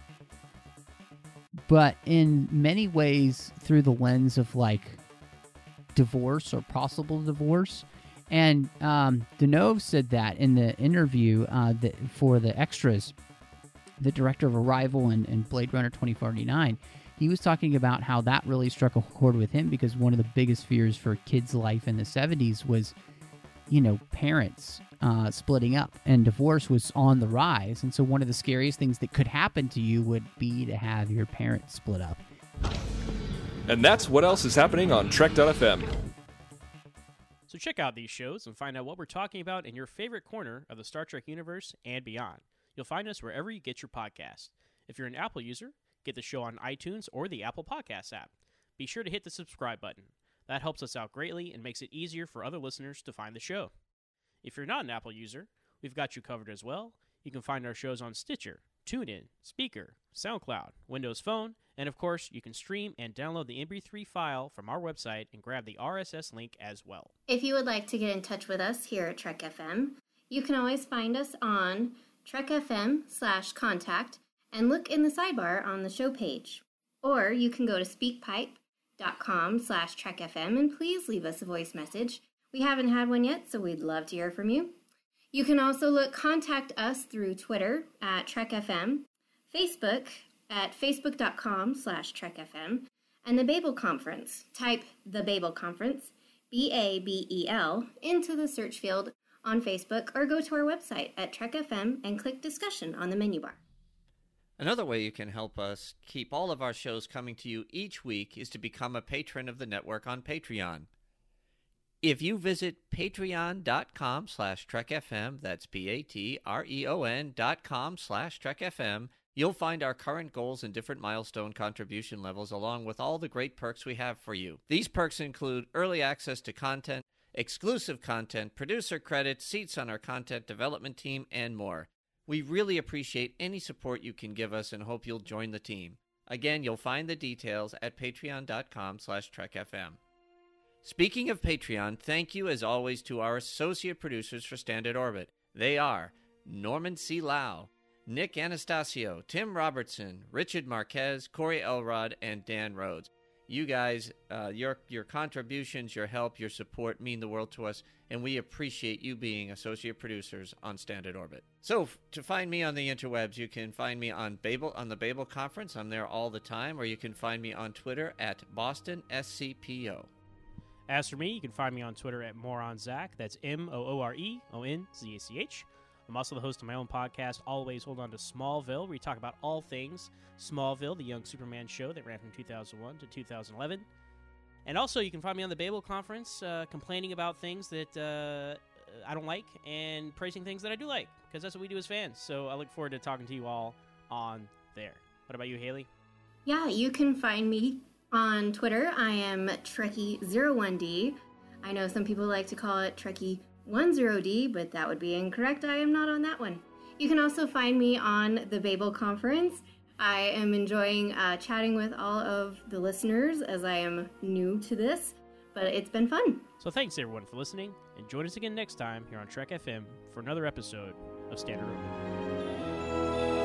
but in many ways through the lens of like divorce or possible divorce. And um, Deneuve said that in the interview uh, that for the extras, the director of Arrival and, and Blade Runner twenty forty-nine, he was talking about how that really struck a chord with him because one of the biggest fears for kids' life in the seventies was, you know, parents uh, splitting up, and divorce was on the rise. And so one of the scariest things that could happen to you would be to have your parents split up. And that's what else is happening on Trek dot F M. So check out these shows and find out what we're talking about in your favorite corner of the Star Trek universe and beyond. You'll find us wherever you get your podcasts. If you're an Apple user, get the show on iTunes or the Apple Podcasts app. Be sure to hit the subscribe button. That helps us out greatly and makes it easier for other listeners to find the show. If you're not an Apple user, we've got you covered as well. You can find our shows on Stitcher, TuneIn, Speaker, SoundCloud, Windows Phone, and of course, you can stream and download the M P three file from our website and grab the R S S link as well. If you would like to get in touch with us here at Trek F M, you can always find us on Trek F M slash contact and look in the sidebar on the show page. Or you can go to speakpipe.com slash Trek FM and please leave us a voice message. We haven't had one yet, so we'd love to hear from you. You can also look contact us through Twitter at Trek F M, Facebook at facebook.com slash Trek FM, and the Babel Conference. Type the Babel Conference, B A B E L, into the search field on Facebook, or go to our website at Trek F M and click discussion on the menu bar. Another way you can help us keep all of our shows coming to you each week is to become a patron of the network on Patreon. If you visit patreon.com slash trekfm, that's P-A-T-R-E-O-N dot com slash trekfm, you'll find our current goals and different milestone contribution levels along with all the great perks we have for you. These perks include early access to content, exclusive content, producer credits, seats on our content development team, and more. We really appreciate any support you can give us and hope you'll join the team. Again, you'll find the details at patreon.com slash trekfm. Speaking of Patreon, thank you as always to our associate producers for Standard Orbit. They are Norman C. Lau, Nick Anastasio, Tim Robertson, Richard Marquez, Corey Elrod, and Dan Rhodes. You guys, uh, your your contributions, your help, your support mean the world to us, and we appreciate you being associate producers on Standard Orbit. So, f- to find me on the interwebs, you can find me on Babel on the Babel Conference. I'm there all the time, or you can find me on Twitter at Boston S C P O. As for me, you can find me on Twitter at MoronZach. That's M O O R E O N Z A C H. I'm also the host of my own podcast, Always Hold On to Smallville, where we talk about all things Smallville, the Young Superman show that ran from two thousand one to two thousand eleven. And also, you can find me on the Babel Conference, uh, complaining about things that uh, I don't like and praising things that I do like, because that's what we do as fans. So I look forward to talking to you all on there. What about you, Haley? Yeah, you can find me on Twitter. I am Trekkie zero one D. I know some people like to call it Trekkie one zero D, but that would be incorrect. I am not on that one. You can also find me on the Babel Conference. I am enjoying uh, chatting with all of the listeners as I am new to this, but it's been fun. So thanks everyone for listening, and join us again next time here on Trek F M for another episode of Standard Orbit.